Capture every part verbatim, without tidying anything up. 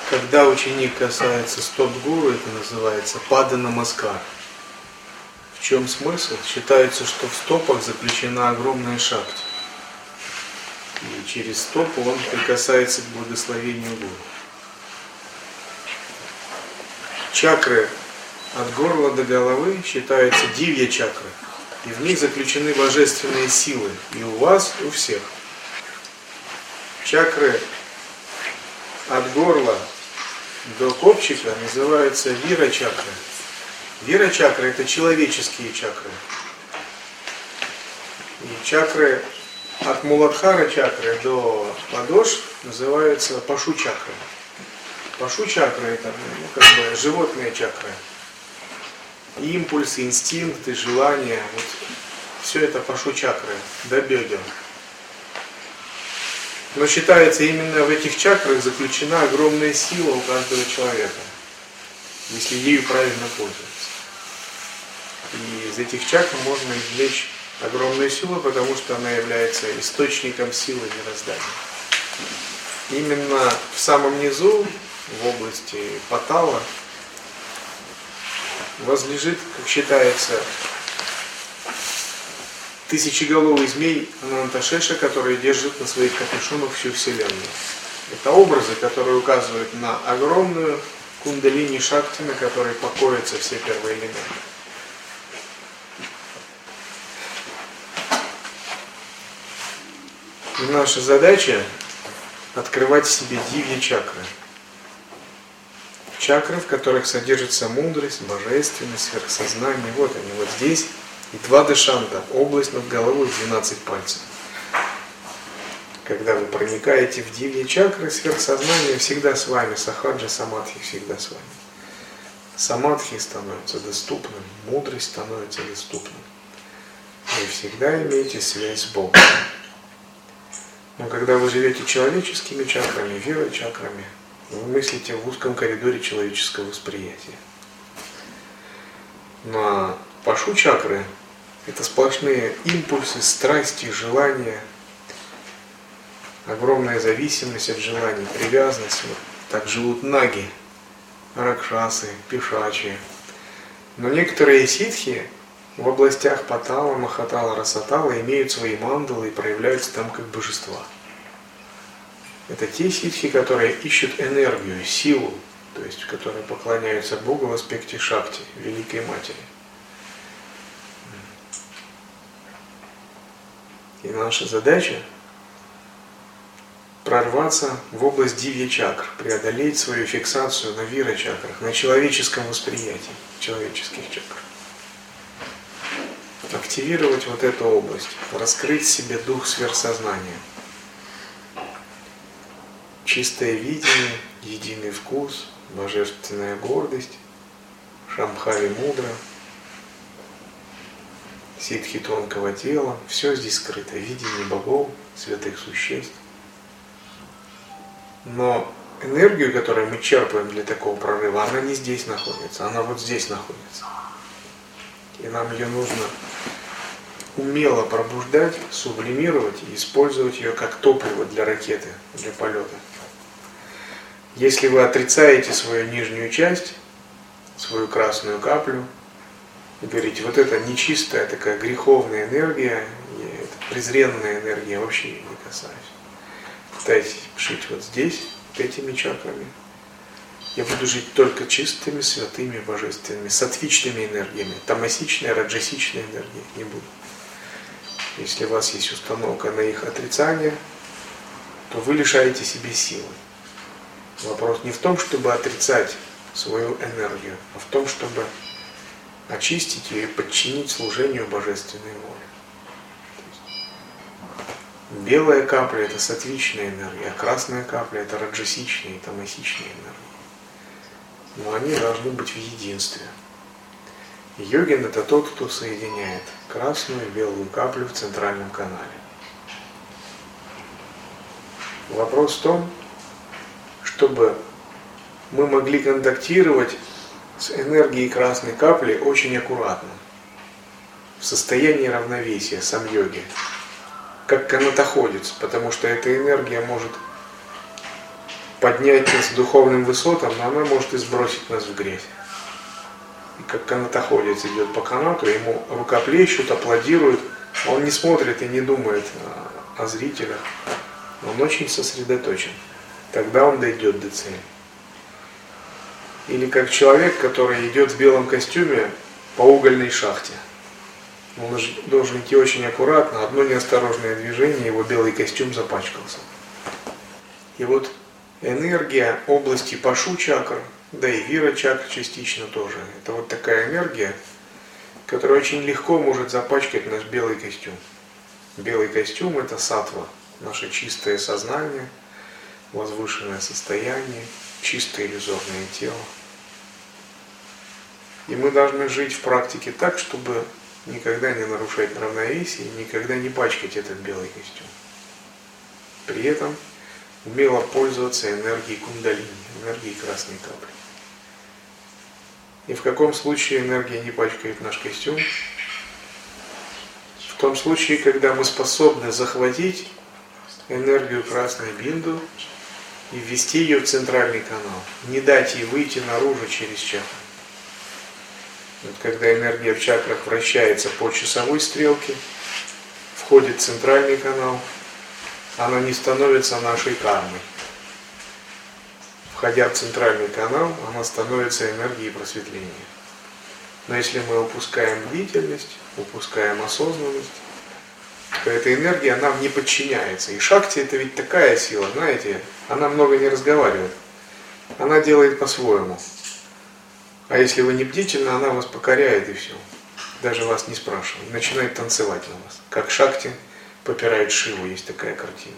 Когда ученик касается стоп гуру, это называется пада намаскар. В чем смысл? Считается, что в стопах заключена огромная шакти. И через стопу он прикасается к благословению гуру. Чакры от горла до головы считаются дивья чакры. И в них заключены божественные силы. И у вас, и у всех. Чакры от горла до копчика называются вира-чакры. Вира-чакры — это человеческие чакры. И чакры от муладхара-чакры до ладош называются пашу-чакры. Пашу-чакры — это ну, как бы животные чакры. Импульсы, инстинкты, желания, вот все это пашу-чакры до бедер. Но считается, именно в этих чакрах заключена огромная сила у каждого человека, если ею правильно пользоваться. И из этих чакр можно извлечь огромную силу, потому что она является источником силы мироздания. Именно в самом низу, в области патала, возлежит, как считается, тысячеголовый змей Ананташеша, который держит на своих капюшонах всю Вселенную. Это образы, которые указывают на огромную кундалини шакти, на которой покоятся все первые элементы. И наша задача — открывать в себе дивья чакры. Чакры, в которых содержится мудрость, божественность, сверхсознание. Вот они, вот здесь. И два дешанта, область над головой, двенадцать пальцев. Когда вы проникаете в дивьи чакры, сверхсознание всегда с вами, сахаджа, самадхи всегда с вами. Самадхи становится доступным, мудрость становится доступным. Вы всегда имеете связь с Богом. Но когда вы живете человеческими чакрами, вира-чакрами, вы мыслите в узком коридоре человеческого восприятия. На пашу-чакры — это сплошные импульсы, страсти, желания, огромная зависимость от желаний, привязанность. Вот так живут наги, ракшасы, пишачи. Но некоторые ситхи в областях патала, махатала, расатала имеют свои мандалы и проявляются там как божества. Это те ситхи, которые ищут энергию, силу, то есть которые поклоняются Богу в аспекте шакти, Великой Матери. И наша задача — прорваться в область дивья чакр, преодолеть свою фиксацию на вира-чакрах, на человеческом восприятии человеческих чакр. Активировать вот эту область, раскрыть в себе дух сверхсознания. Чистое видение, единый вкус, божественная гордость, шамбхави мудра, ситхи тонкого тела, все здесь скрыто, видение богов, святых существ. Но энергию, которую мы черпаем для такого прорыва, она не здесь находится, она вот здесь находится. И нам ее нужно умело пробуждать, сублимировать и использовать ее как топливо для ракеты, для полета. Если вы отрицаете свою нижнюю часть, свою красную каплю, и говорите, вот это нечистая такая греховная энергия, и это презренная энергия, я вообще ее не касаюсь. Пытайтесь жить вот здесь, вот этими чакрами. Я буду жить только чистыми, святыми, божественными, сатвичными энергиями. Тамасичной, раджасичной энергии не буду. Если у вас есть установка на их отрицание, то вы лишаете себе силы. Вопрос не в том, чтобы отрицать свою энергию, а в том, чтобы очистить ее и подчинить служению божественной воли. Белая капля — это сатвичная энергия, а красная капля — это раджасичная и тамасичная энергия. Но они должны быть в единстве. Йогин — это тот, кто соединяет красную и белую каплю в центральном канале. Вопрос в том, чтобы мы могли контактировать с энергией красной капли очень аккуратно, в состоянии равновесия, сам-йоги, как канатоходец, потому что эта энергия может поднять нас к духовным высотам, но она может и сбросить нас в грязь. И как канатоходец идет по канату, ему рукоплещут, аплодируют, он не смотрит и не думает о, о зрителях, он очень сосредоточен. Тогда он дойдет до цели. Или как человек, который идет в белом костюме по угольной шахте. Он должен идти очень аккуратно, одно неосторожное движение, его белый костюм запачкался. И вот энергия области Пашу чакр, да и Вира чакр частично тоже, это вот такая энергия, которая очень легко может запачкать наш белый костюм. Белый костюм — это саттва, наше чистое сознание, возвышенное состояние, чистое иллюзорное тело. И мы должны жить в практике так, чтобы никогда не нарушать равновесие, никогда не пачкать этот белый костюм. При этом умело пользоваться энергией кундалини, энергией красной капли. И в каком случае энергия не пачкает наш костюм? В том случае, когда мы способны захватить энергию красной бинду и ввести ее в центральный канал, не дать ей выйти наружу через чакру. Вот когда энергия в чакрах вращается по часовой стрелке, входит в центральный канал, она не становится нашей кармой. Входя в центральный канал, она становится энергией просветления. Но если мы упускаем бдительность, упускаем осознанность, то эта энергия нам не подчиняется. И шакти — это ведь такая сила, знаете, она много не разговаривает. Она делает по-своему. А если вы не бдительны, она вас покоряет и все. Даже вас не спрашивает. И начинает танцевать на вас. Как Шакти попирает Шиву, есть такая картина.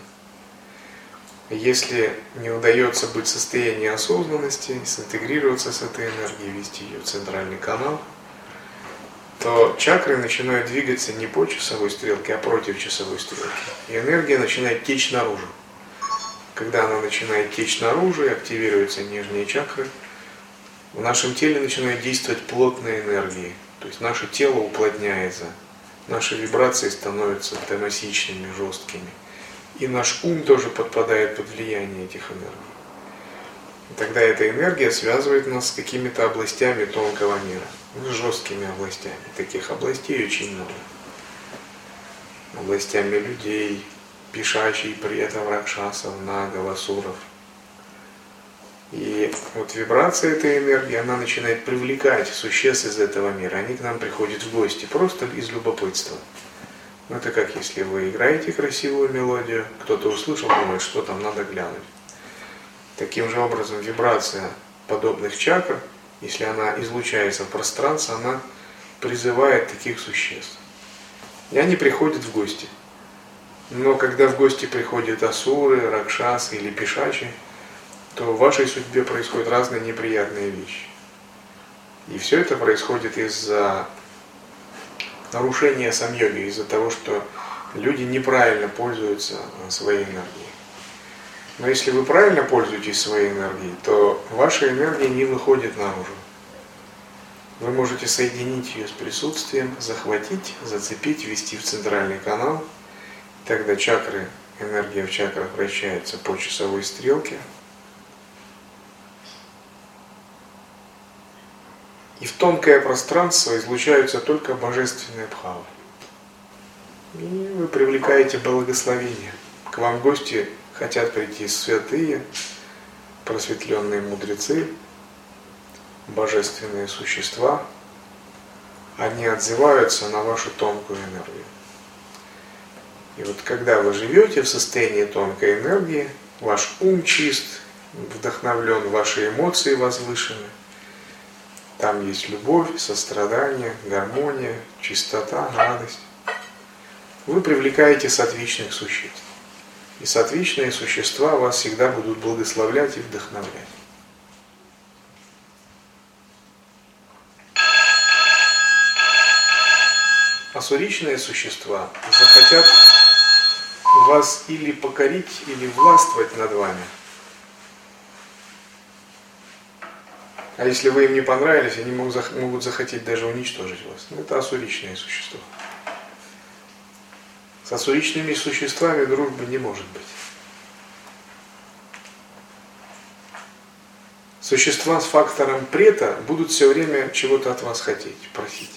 Если не удается быть в состоянии осознанности, синтегрироваться с этой энергией, вести ее в центральный канал, то чакры начинают двигаться не по часовой стрелке, а против часовой стрелки. И энергия начинает течь наружу. Когда она начинает течь наружу и активируются нижние чакры, в нашем теле начинают действовать плотные энергии. То есть наше тело уплотняется, наши вибрации становятся томасичными, жесткими. И наш ум тоже подпадает под влияние этих энергий. И тогда эта энергия связывает нас с какими-то областями тонкого мира, с жесткими областями. Таких областей очень много. Областями людей, пишачей, претов, ракшасов, нагов, асуров. И вот вибрация этой энергии, она начинает привлекать существ из этого мира. Они к нам приходят в гости просто из любопытства. Ну, это как если вы играете красивую мелодию, кто-то услышал, думает, что там надо глянуть. Таким же образом вибрация подобных чакр, если она излучается в пространство, она призывает таких существ. И они приходят в гости. Но когда в гости приходят асуры, ракшасы или пишачи, то в вашей судьбе происходят разные неприятные вещи. И все это происходит из-за нарушения самьоги, из-за того, что люди неправильно пользуются своей энергией. Но если вы правильно пользуетесь своей энергией, то ваша энергия не выходит наружу. Вы можете соединить ее с присутствием, захватить, зацепить, ввести в центральный канал. Тогда чакры, энергия в чакрах вращается по часовой стрелке. И в тонкое пространство излучаются только божественные бхавы. И вы привлекаете благословение. К вам в гости хотят прийти святые, просветленные мудрецы, божественные существа. Они отзываются на вашу тонкую энергию. И вот когда вы живете в состоянии тонкой энергии, ваш ум чист, вдохновлен, ваши эмоции возвышены, там есть любовь, сострадание, гармония, чистота, радость. Вы привлекаете сатвичных существ. И сатвичные существа вас всегда будут благословлять и вдохновлять. Асуричные существа захотят вас или покорить, или властвовать над вами. А если вы им не понравились, они могут захотеть даже уничтожить вас. Это асуричные существа. С асуричными существами дружбы не может быть. Существа с фактором прета будут все время чего-то от вас хотеть, просить.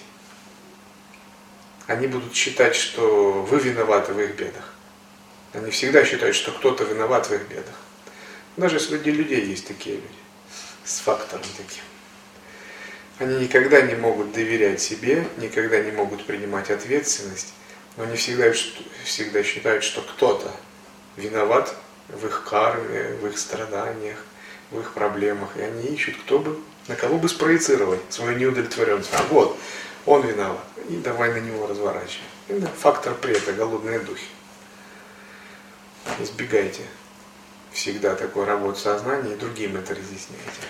Они будут считать, что вы виноваты в их бедах. Они всегда считают, что кто-то виноват в их бедах. Даже среди людей есть такие люди, с фактором таким. Они никогда не могут доверять себе, никогда не могут принимать ответственность, но они всегда, всегда считают, что кто-то виноват в их карме, в их страданиях, в их проблемах. И они ищут, кто бы, на кого бы спроецировать свою неудовлетворенность. А вот, он виноват. И давай на него разворачивай. Это фактор прета, голодные духи. Избегайте всегда такой работы сознания и другим это разъясняйте.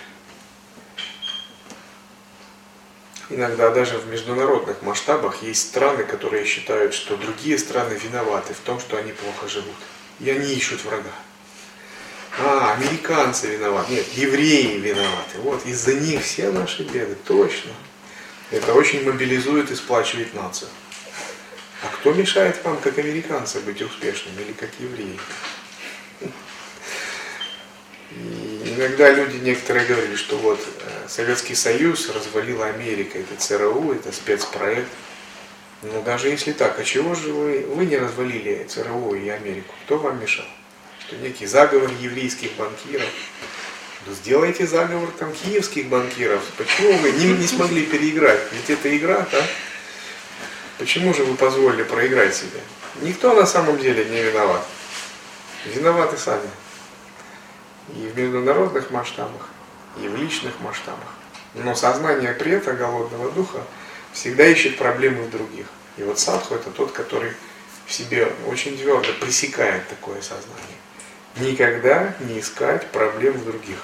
Иногда даже в международных масштабах есть страны, которые считают, что другие страны виноваты в том, что они плохо живут. И они ищут врага. А, американцы виноваты. Нет, евреи виноваты. Вот, из-за них все наши беды. Точно. Это очень мобилизует и сплачивает нацию. А кто мешает вам, как американцы, быть успешными или как евреи? И иногда люди некоторые говорили, что вот Советский Союз развалила Америка, это ЦРУ, это спецпроект. Но даже если так, а чего же вы, вы не развалили ЦРУ и Америку? Кто вам мешал? Что некий заговор еврейских банкиров. Ну, сделайте заговор там киевских банкиров. Почему вы не, не смогли переиграть? Ведь это игра, да? Почему же вы позволили проиграть себе? Никто на самом деле не виноват. Виноваты сами. И в международных масштабах, и в личных масштабах. Но сознание прета, голодного духа, всегда ищет проблемы в других. И вот садху это тот, который в себе очень твердо пресекает такое сознание. Никогда не искать проблем в других.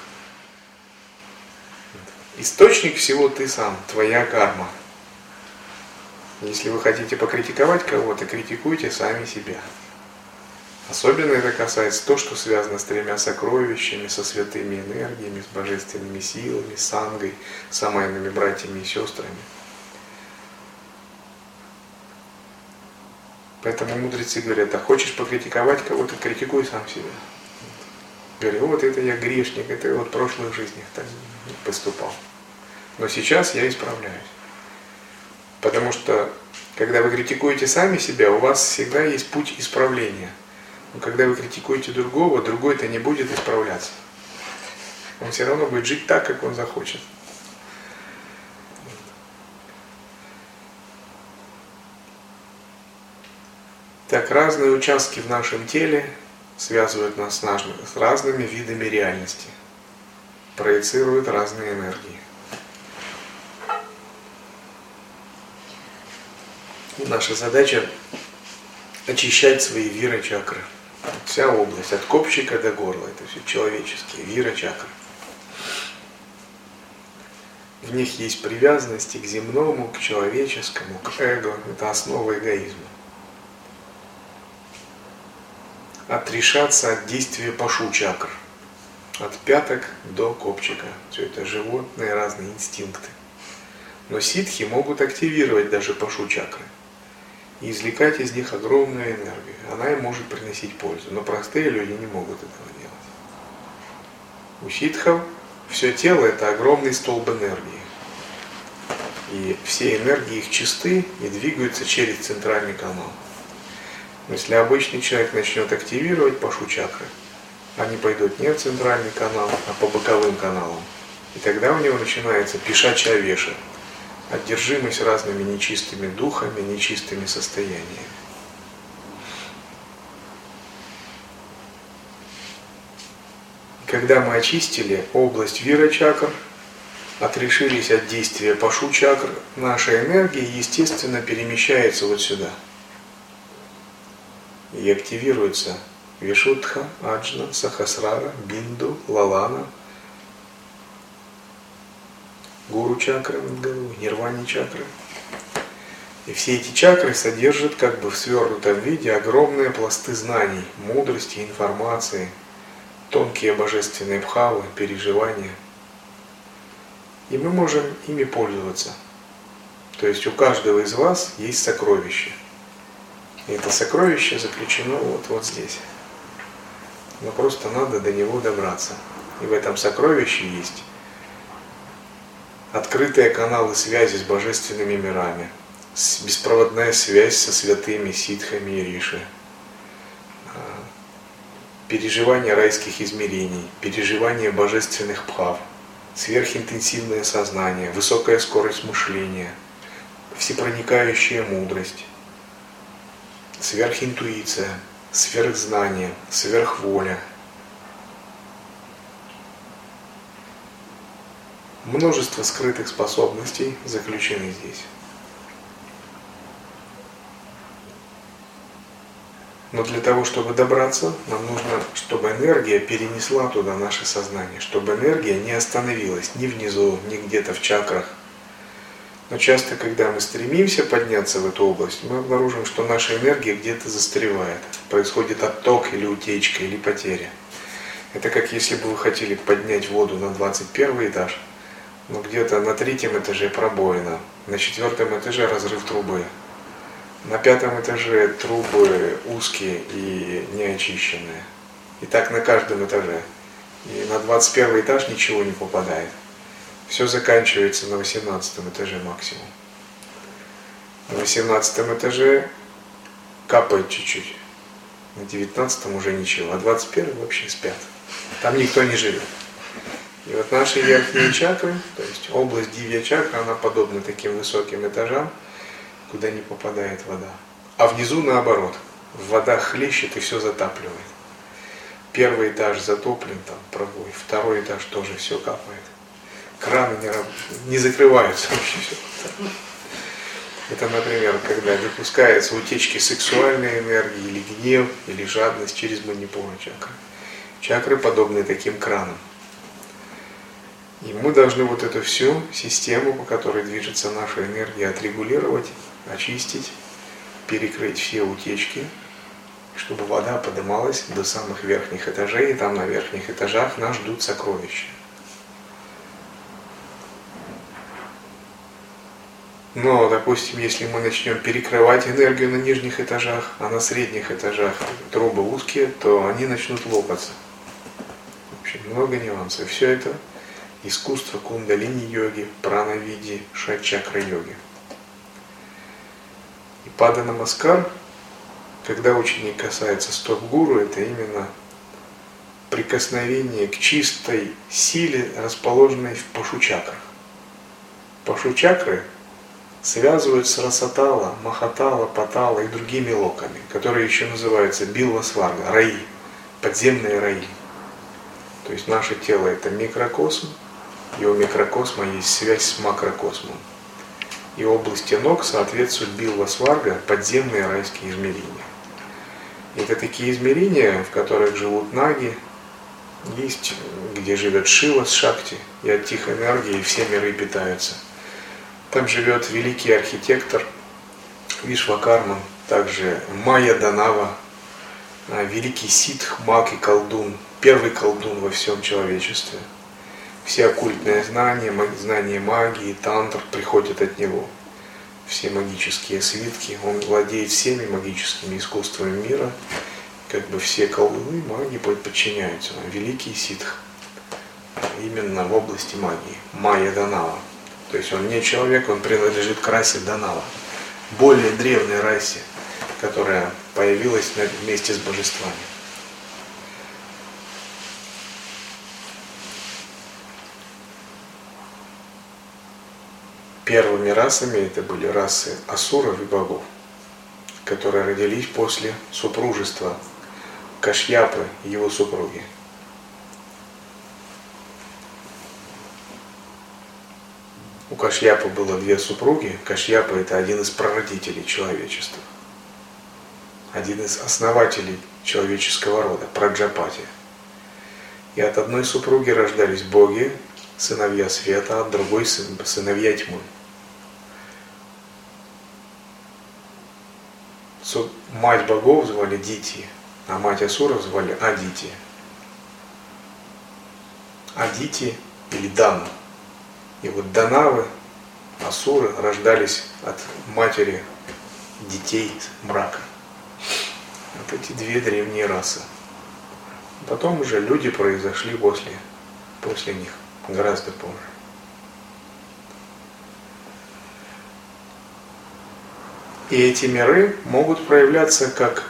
Источник всего ты сам, твоя карма. Если вы хотите покритиковать кого-то, критикуйте сами себя. Особенно это касается того, что связано с тремя сокровищами, со святыми энергиями, с божественными силами, с сангой, с амайными братьями и сестрами. Поэтому мудрецы говорят, а хочешь покритиковать кого-то, критикуй сам себя. Говорю, вот это я грешник, это я вот в прошлых жизнях так поступал. Но сейчас я исправляюсь. Потому что, когда вы критикуете сами себя, у вас всегда есть путь исправления. Но когда вы критикуете другого, другой-то не будет исправляться. Он все равно будет жить так, как он захочет. Так, разные участки в нашем теле связывают нас с разными видами реальности, проецируют разные энергии. Наша задача очищать свои вира-чакры. Вся область, от копчика до горла, это все человеческие вира-чакры. В них есть привязанности к земному, к человеческому, к эго. Это основа эгоизма. Отрешаться от действия пашу-чакр. От пяток до копчика. Все это животные, разные инстинкты. Но ситхи могут активировать даже пашу-чакры. И извлекать из них огромную энергию. Она им может приносить пользу. Но простые люди не могут этого делать. У ситхов все тело это огромный столб энергии. И все энергии их чисты и двигаются через центральный канал. Но если обычный человек начнет активировать пашу-чакры, они пойдут не в центральный канал, а по боковым каналам. И тогда у него начинается пишачья веша. Одержимость разными нечистыми духами, нечистыми состояниями. Когда мы очистили область вира-чакр, отрешились от действия пашу-чакр, наша энергия, естественно, перемещается вот сюда. И активируется Вишудха, Аджна, Сахасрара, Бинду, Лалана, Гуру чакры над головой, Нирвани чакры. И все эти чакры содержат как бы в свернутом виде огромные пласты знаний, мудрости, информации, тонкие божественные бхавы, переживания. И мы можем ими пользоваться. То есть у каждого из вас есть сокровище. И это сокровище заключено вот, вот здесь. Но просто надо до него добраться. И в этом сокровище есть открытые каналы связи с божественными мирами, беспроводная связь со святыми ситхами и риши, переживание райских измерений, переживание божественных бхав, сверхинтенсивное сознание, высокая скорость мышления, всепроникающая мудрость, сверхинтуиция, сверхзнание, сверхволя. Множество скрытых способностей заключены здесь. Но для того, чтобы добраться, нам нужно, чтобы энергия перенесла туда наше сознание, чтобы энергия не остановилась ни внизу, ни где-то в чакрах. Но часто, когда мы стремимся подняться в эту область, мы обнаружим, что наша энергия где-то застревает. Происходит отток или утечка, или потеря. Это как если бы вы хотели поднять воду на двадцать первый этаж, но где-то на третьем этаже пробоина, на четвертом этаже разрыв трубы. На пятом этаже трубы узкие и неочищенные. И так на каждом этаже. И на двадцать первый этаж ничего не попадает. Все заканчивается на восемнадцатом этаже максимум. На восемнадцатом этаже капает чуть-чуть. На девятнадцатом уже ничего. А двадцать первый вообще спят. Там никто не живет. И вот наши верхние чакры, то есть область дивья чакры, она подобна таким высоким этажам, куда не попадает вода. А внизу наоборот. Вода хлещет и все затапливает. Первый этаж затоплен, там пробой. Второй этаж тоже все капает. Краны не, не закрываются вообще все. Это, например, когда допускаются утечки сексуальной энергии, или гнев, или жадность через манипуру чакры. Чакры подобны таким кранам. И мы должны вот эту всю систему, по которой движется наша энергия, отрегулировать, очистить, перекрыть все утечки, чтобы вода поднималась до самых верхних этажей, и там на верхних этажах нас ждут сокровища. Но, допустим, если мы начнем перекрывать энергию на нижних этажах, а на средних этажах трубы узкие, то они начнут лопаться. В общем, много нюансов. Все это искусство кундалини-йоги, прана-види, шат-чакра-йоги. И пада-намаскар, когда ученик касается стоп гуру, это именно прикосновение к чистой силе, расположенной в пашу-чакрах. Пашу-чакры связывают с расатала, махатала, патала и другими локами, которые еще называются билва-сварга, раи, подземные раи. То есть наше тело это микрокосм, и у микрокосма есть связь с макрокосмом. И области ног соответствуют билва-сварга, подземные райские измерения. Это такие измерения, в которых живут наги, есть, где живет Шива с Шакти, и от их энергии все миры питаются. Там живет великий архитектор Вишвакарман, также Майя Данава, великий ситх, маг и колдун, первый колдун во всем человечестве. Все оккультные знания, знания магии, тантр приходят от него. Все магические свитки, он владеет всеми магическими искусствами мира, как бы все колдуны, маги подчиняются. Великий ситх, именно в области магии, Майя Данава. То есть он не человек, он принадлежит к расе Данава, более древней расе, которая появилась вместе с божествами. Первыми расами это были расы асуров и богов, которые родились после супружества Кашьяпы и его супруги. У Кашьяпы было две супруги. Кашьяпа это один из прародителей человечества, один из основателей человеческого рода, Праджапати. И от одной супруги рождались боги, сыновья света, а от другой сыновья тьмы. Мать богов звали Дити, а мать асуров звали Адити. Адити или Дана. И вот Данавы, асуры, рождались от матери детей мрака. Вот эти две древние расы. Потом уже люди произошли после, после них, гораздо позже. И эти миры могут проявляться как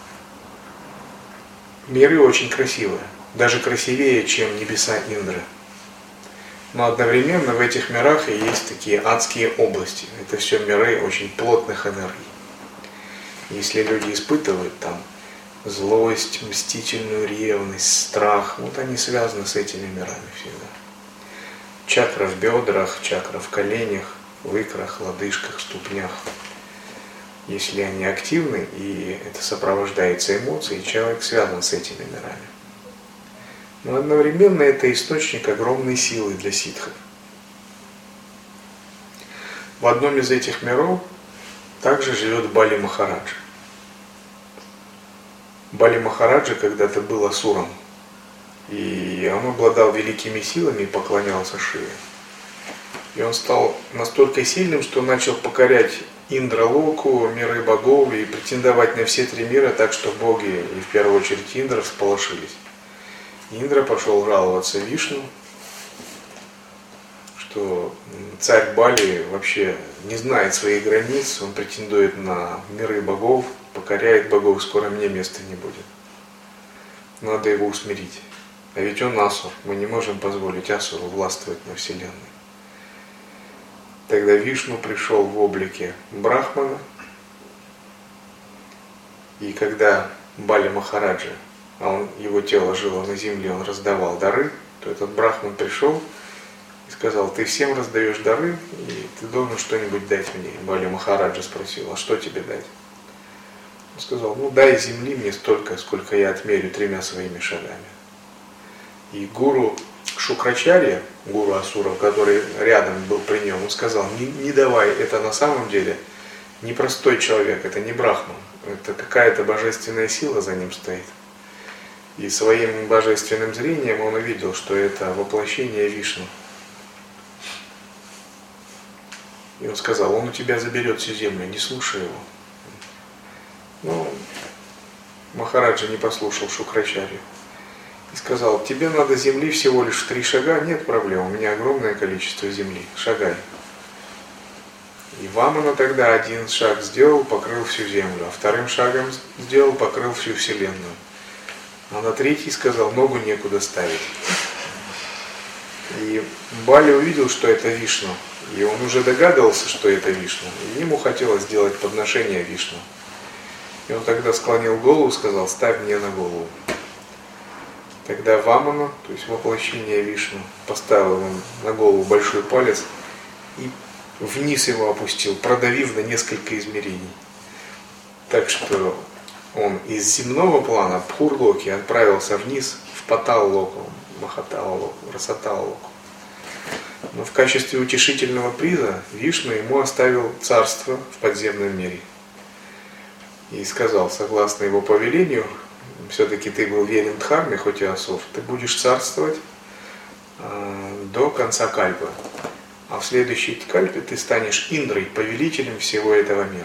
миры очень красивые, даже красивее, чем небеса Индры. Но одновременно в этих мирах и есть такие адские области. Это все миры очень плотных энергий. Если люди испытывают там злость, мстительную ревность, страх, вот они связаны с этими мирами всегда. Чакра в бедрах, чакра в коленях, в икрах, лодыжках, ступнях. Если они активны, и это сопровождается эмоцией, человек связан с этими мирами. Но одновременно это источник огромной силы для ситхов. В одном из этих миров также живет Бали Махараджа. Бали Махараджа когда-то был асуром, и он обладал великими силами и поклонялся Шиве. И он стал настолько сильным, что начал покорять Индралоку, миры богов, и претендовать на все три мира, так что боги, и в первую очередь Индра, всполошились. Индра пошел жаловаться Вишну, что царь Бали вообще не знает своих границ, он претендует на миры богов, покоряет богов, скоро мне места не будет. Надо его усмирить. А ведь он асур, мы не можем позволить асуру властвовать на Вселенной. Тогда Вишну пришел в облике Брахмана, и когда Бали Махараджа, а он, его тело жило на земле, он раздавал дары, то этот Брахман пришел и сказал: ты всем раздаешь дары, и ты должен что-нибудь дать мне. Бали Махараджа спросил: а что тебе дать? Он сказал: ну дай земли мне столько, сколько я отмерю тремя своими шагами. И гуру Шукрачарья, гуру асуров, который рядом был при нем, он сказал: не, не давай, это на самом деле не простой человек, это не Брахман, это какая-то божественная сила за ним стоит. И своим божественным зрением он увидел, что это воплощение Вишну. И он сказал: он у тебя заберет всю землю, не слушай его. Но Махараджа не послушал Шукрачарью и сказал: тебе надо земли всего лишь три шага, нет проблем, у меня огромное количество земли, шагай. И Вамана тогда один шаг сделал, покрыл всю землю, а вторым шагом сделал, покрыл всю вселенную. А на третий сказал: ногу некуда ставить. И Бали увидел, что это Вишну, и он уже догадывался, что это Вишну, и ему хотелось сделать подношение Вишну. И он тогда склонил голову и сказал: ставь мне на голову. Тогда Вамана, то есть воплощение Вишну, поставил ему на голову большой палец и вниз его опустил, продавив на несколько измерений. Так что он из земного плана Пхурлоки отправился вниз в Патал-локу, Махатал-локу, Расатал-локу. Но в качестве утешительного приза Вишну ему оставил царство в подземном мире. И сказал, согласно его повелению, все-таки ты был верен Дхарме, хоть и асур, ты будешь царствовать э, до конца кальпы. А в следующей кальпе ты станешь Индрой, повелителем всего этого мира.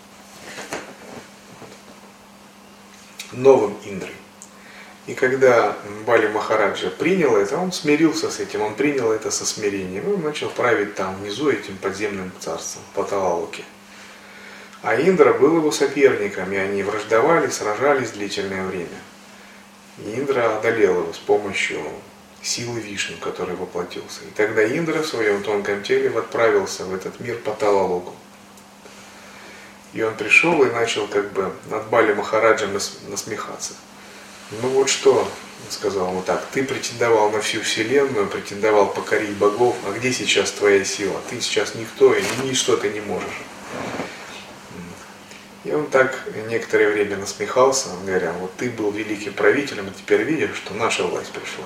Новым Индрой. И когда Бали Махараджа принял это, он смирился с этим, он принял это со смирением, и он начал править там внизу этим подземным царством, Паталалоке. А Индра был его соперником, и они враждовали, сражались длительное время. И Индра одолел его с помощью силы Вишну, который воплотился. И тогда Индра в своем тонком теле отправился в этот мир Паталалоку. И он пришел и начал как бы над Бали Махараджем насмехаться. Ну вот что, сказал ему так, ты претендовал на всю вселенную, претендовал покорить богов, а где сейчас твоя сила? Ты сейчас никто, и ничто ты не можешь. И он так некоторое время насмехался, говоря, вот ты был великим правителем, а теперь видишь, что наша власть пришла.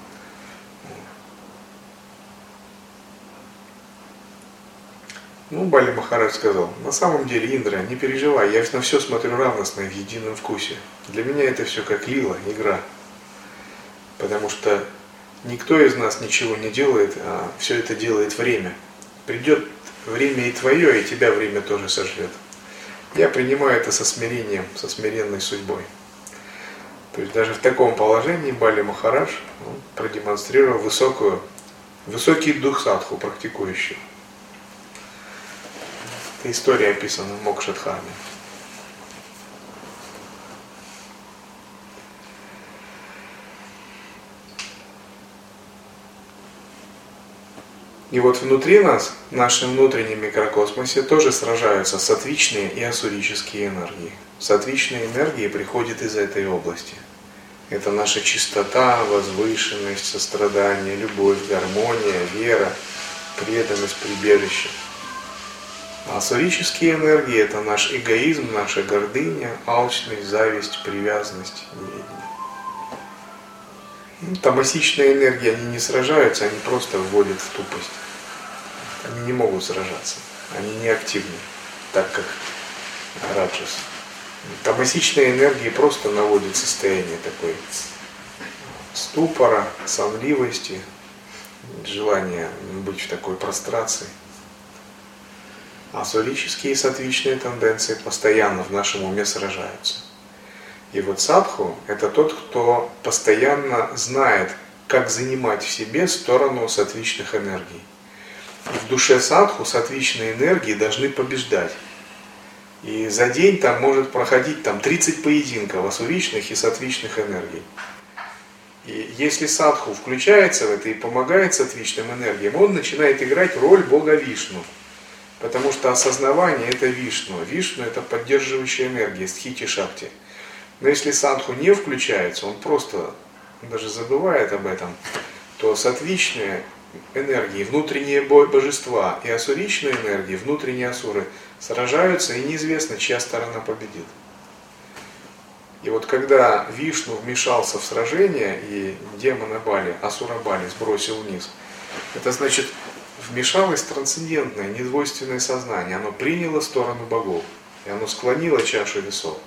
Ну, Бали Махарадж сказал, на самом деле, Индра, не переживай, я на все смотрю равностно и в едином вкусе. Для меня это все как лила, игра. Потому что никто из нас ничего не делает, а все это делает время. Придет время и твое, и тебя время тоже сожрет. Я принимаю это со смирением, со смиренной судьбой. То есть даже в таком положении Бали Махарадж продемонстрировал высокую, высокий дух садху практикующего. Эта история описана в Мокшадхарме. И вот внутри нас, в нашем внутреннем микрокосмосе, тоже сражаются сатвичные и асурические энергии. Сатвичные энергии приходят из этой области. Это наша чистота, возвышенность, сострадание, любовь, гармония, вера, преданность, прибежище. А асурические энергии – это наш эгоизм, наша гордыня, алчность, зависть, привязанность, неведение. Тамасичные энергии, они не сражаются, они просто вводят в тупость. Они не могут сражаться, они не активны, так как раджас. Тамасичные энергии просто наводят состояние такой ступора, сонливости, желания быть в такой прострации. А асурические и сатвичные тенденции постоянно в нашем уме сражаются. И вот садху – это тот, кто постоянно знает, как занимать в себе сторону сатвичных энергий. И в душе садху сатвичные энергии должны побеждать. И за день там может проходить там, тридцать поединков асуричных и сатвичных энергий. И если садху включается в это и помогает сатвичным энергиям, он начинает играть роль Бога Вишну. Потому что осознавание – это Вишну. Вишну – это поддерживающая энергия, стхити шакти. Но если садху не включается, он просто даже забывает об этом, то сатвичные энергии, внутренние божества и асуричные энергии, внутренние асуры, сражаются, и неизвестно, чья сторона победит. И вот когда Вишну вмешался в сражение, и демона Бали, асура Бали сбросил вниз, это значит, вмешалось трансцендентное, недвойственное сознание, оно приняло сторону богов, и оно склонило чашу весов.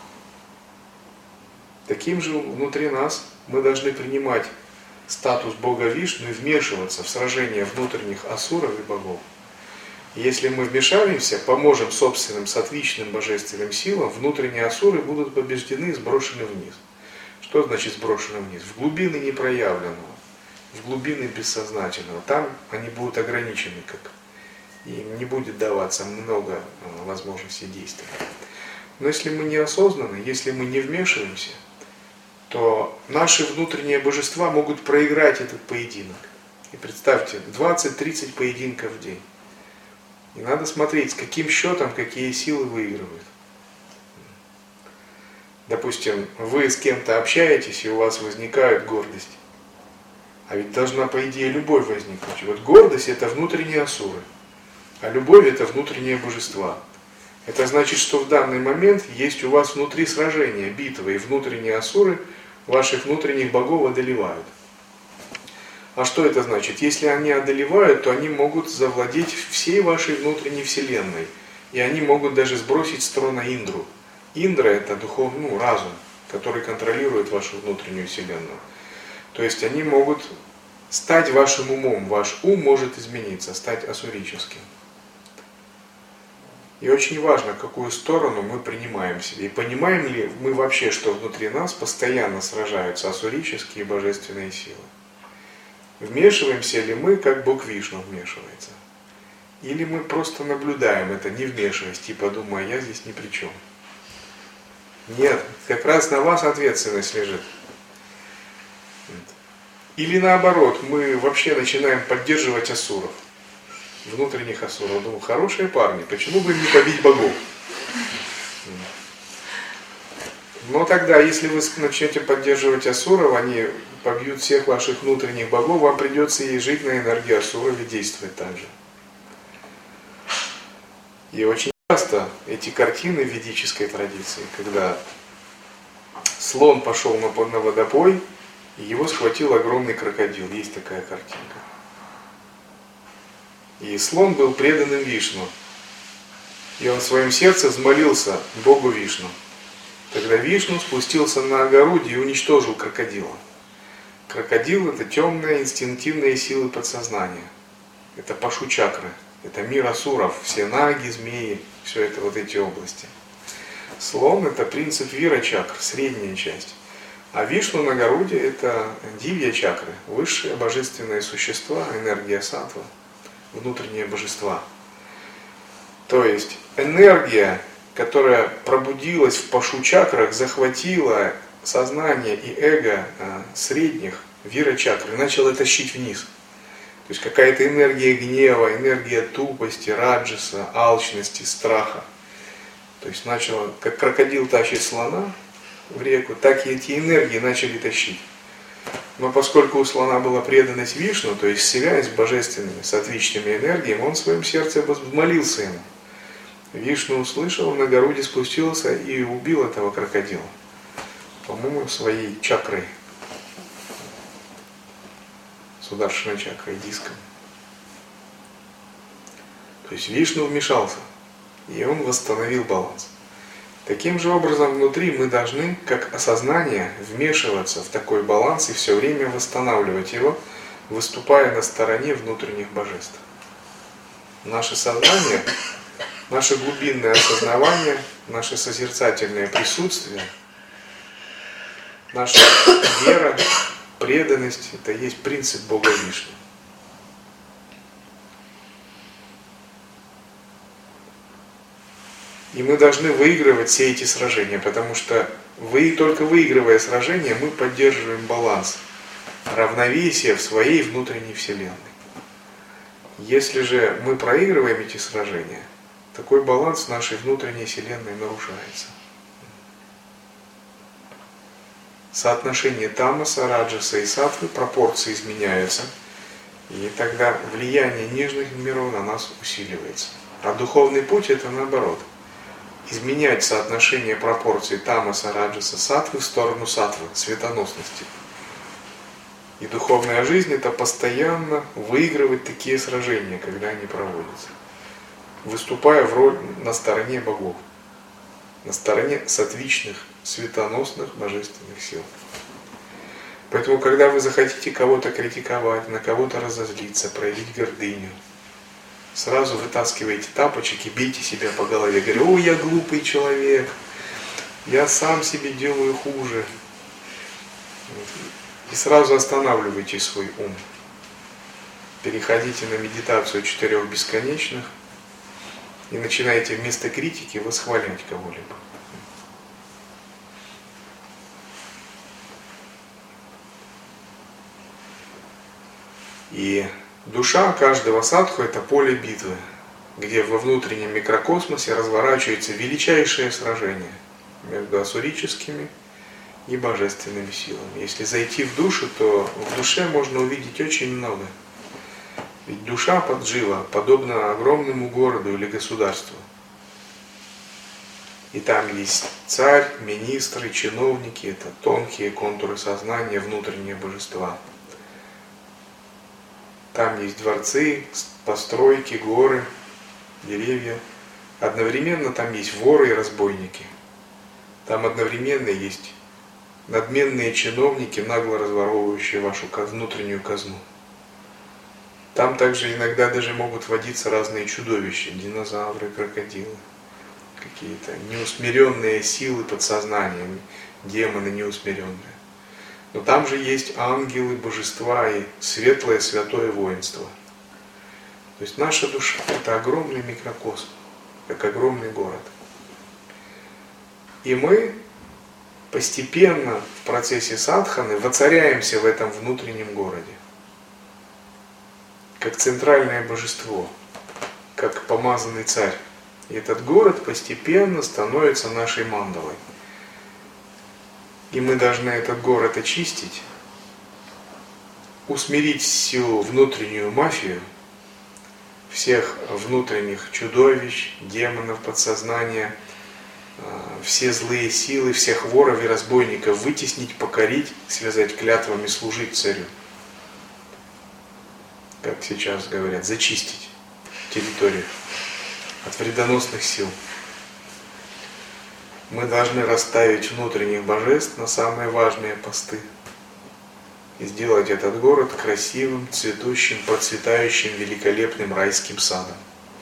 Таким же внутри нас мы должны принимать статус Бога Вишну и вмешиваться в сражение внутренних асуров и богов. И если мы вмешаемся, поможем собственным сатвичным божественным силам, внутренние асуры будут побеждены и сброшены вниз. Что значит сброшены вниз? В глубины непроявленного, в глубины бессознательного. Там они будут ограничены, как им не будет даваться много возможностей действия. Но если мы неосознанны, если мы не вмешиваемся, то наши внутренние божества могут проиграть этот поединок. И представьте, двадцать-тридцать поединков в день. И надо смотреть, с каким счетом, какие силы выигрывают. Допустим, вы с кем-то общаетесь, и у вас возникает гордость. А ведь должна, по идее, любовь возникнуть. Вот гордость – это внутренние асуры, а любовь – это внутренние божества. Это значит, что в данный момент есть у вас внутри сражения, битвы, и внутренние асуры ваших внутренних богов одолевают. А что это значит? Если они одолевают, то они могут завладеть всей вашей внутренней вселенной. И они могут даже сбросить с трона Индру. Индра – это духовный, ну, разум, который контролирует вашу внутреннюю вселенную. То есть они могут стать вашим умом. Ваш ум может измениться, стать асурическим. И очень важно, какую сторону мы принимаем в себе. И понимаем ли мы вообще, что внутри нас постоянно сражаются асурические и божественные силы. Вмешиваемся ли мы, как Бог Вишну вмешивается? Или мы просто наблюдаем это, не вмешиваясь, типа думая, я здесь ни при чем. Нет, как раз на вас ответственность лежит. Или наоборот, мы вообще начинаем поддерживать асуров, внутренних асуров. Думаю, хорошие парни, почему бы им не побить богов? Но тогда, если вы начнете поддерживать асуров, они побьют всех ваших внутренних богов, вам придется и жить на энергии асуров и действовать так же. И очень часто эти картины в ведической традиции, когда слон пошел на водопой, и его схватил огромный крокодил. Есть такая картинка. И слон был преданным Вишну. И он в своем сердце взмолился Богу Вишну. Тогда Вишну спустился на огороде и уничтожил крокодила. Крокодил – это темные инстинктивные силы подсознания. Это пашу-чакры. Это мир асуров, все наги, змеи, все это вот эти области. Слон – это принцип вира-чакр, средняя часть. А Вишну на огороде – это дивья-чакры, высшие божественные существа, энергия саттва, внутренние божества. То есть энергия, которая пробудилась в пашу-чакрах, захватила сознание и эго средних вира-чакры, начала тащить вниз. То есть какая-то энергия гнева, энергия тупости, раджаса, алчности, страха. То есть начала, как крокодил тащит слона в реку, так и эти энергии начали тащить. Но поскольку у слона была преданность Вишну, то есть связь с божественными, сатвичными энергиями, он в своем сердце взмолился ему. Вишну услышал, на груди спустился и убил этого крокодила. По-моему, своей чакрой. Сударшина чакрой, диском. То есть Вишну вмешался, и он восстановил баланс. Таким же образом, внутри мы должны, как осознание, вмешиваться в такой баланс и все время восстанавливать его, выступая на стороне внутренних божеств. Наше сознание, наше глубинное осознавание, наше созерцательное присутствие, наша вера, преданность – это есть принцип Бога Вишну. И мы должны выигрывать все эти сражения, потому что вы, только выигрывая сражения, мы поддерживаем баланс, равновесие в своей внутренней вселенной. Если же мы проигрываем эти сражения, такой баланс нашей внутренней вселенной нарушается. Соотношение тамаса, раджаса и саттвы, пропорции изменяются, и тогда влияние нижних миров на нас усиливается. А духовный путь – это наоборот. Изменять соотношение пропорций тамаса, раджаса, саттвы в сторону саттвы, светоносности. И духовная жизнь – это постоянно выигрывать такие сражения, когда они проводятся, выступая в роль на стороне богов, на стороне сатвичных, светоносных божественных сил. Поэтому, когда вы захотите кого-то критиковать, на кого-то разозлиться, проявить гордыню, сразу вытаскиваете тапочек и бейте себя по голове. Говорю: о, я глупый человек, я сам себе делаю хуже. И сразу останавливайте свой ум. Переходите на медитацию четырех бесконечных и начинаете вместо критики восхвалять кого-либо. И душа каждого садху – это поле битвы, где во внутреннем микрокосмосе разворачивается величайшее сражение между асурическими и божественными силами. Если зайти в душу, то в душе можно увидеть очень много. Ведь душа Паджива подобна огромному городу или государству. И там есть царь, министры, чиновники, это тонкие контуры сознания, внутренние божества. Там есть дворцы, постройки, горы, деревья. Одновременно там есть воры и разбойники. Там одновременно есть надменные чиновники, нагло разворовывающие вашу внутреннюю казну. Там также иногда даже могут водиться разные чудовища, динозавры, крокодилы, какие-то неусмиренные силы подсознания, демоны неусмиренные. Но там же есть ангелы, божества и светлое святое воинство. То есть наша душа – это огромный микрокосм, как огромный город. И мы постепенно в процессе садханы воцаряемся в этом внутреннем городе. Как центральное божество, как помазанный царь. И этот город постепенно становится нашей мандалой. И мы должны этот город очистить, усмирить всю внутреннюю мафию, всех внутренних чудовищ, демонов, подсознания, все злые силы, всех воров и разбойников вытеснить, покорить, связать клятвами, служить царю. Как сейчас говорят, зачистить территорию от вредоносных сил. Мы должны расставить внутренних божеств на самые важные посты и сделать этот город красивым, цветущим, процветающим, великолепным райским садом.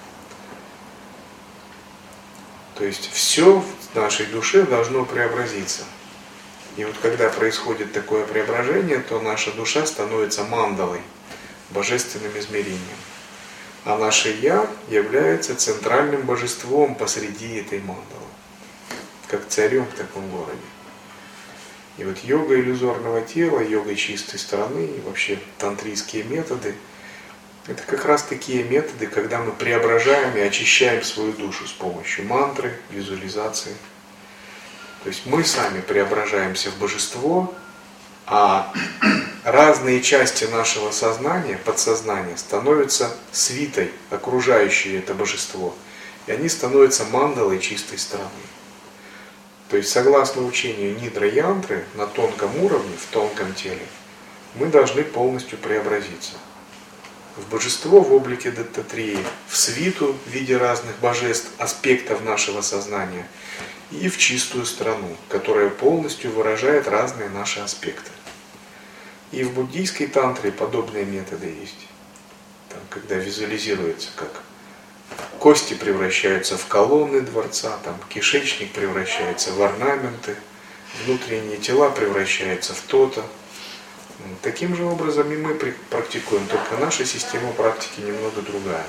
То есть все в нашей душе должно преобразиться. И вот когда происходит такое преображение, то наша душа становится мандалой, божественным измерением. А наше «Я» является центральным божеством посреди этой мандалы, как царем в таком городе. И вот йога иллюзорного тела, йога чистой стороны и вообще тантрийские методы — это как раз такие методы, когда мы преображаем и очищаем свою душу с помощью мантры, визуализации. То есть мы сами преображаемся в божество, а разные части нашего сознания, подсознания, становятся свитой, окружающей это божество. И они становятся мандалой чистой стороны. То есть, согласно учению нидра-янтры, на тонком уровне, в тонком теле, мы должны полностью преобразиться. В божество в облике Даттатрии, в свиту в виде разных божеств, аспектов нашего сознания, и в чистую страну, которая полностью выражает разные наши аспекты. И в буддийской тантре подобные методы есть. Там, когда визуализируется, как кости превращаются в колонны дворца, там кишечник превращается в орнаменты, внутренние тела превращаются в то-то. Таким же образом и мы практикуем, только наша система практики немного другая.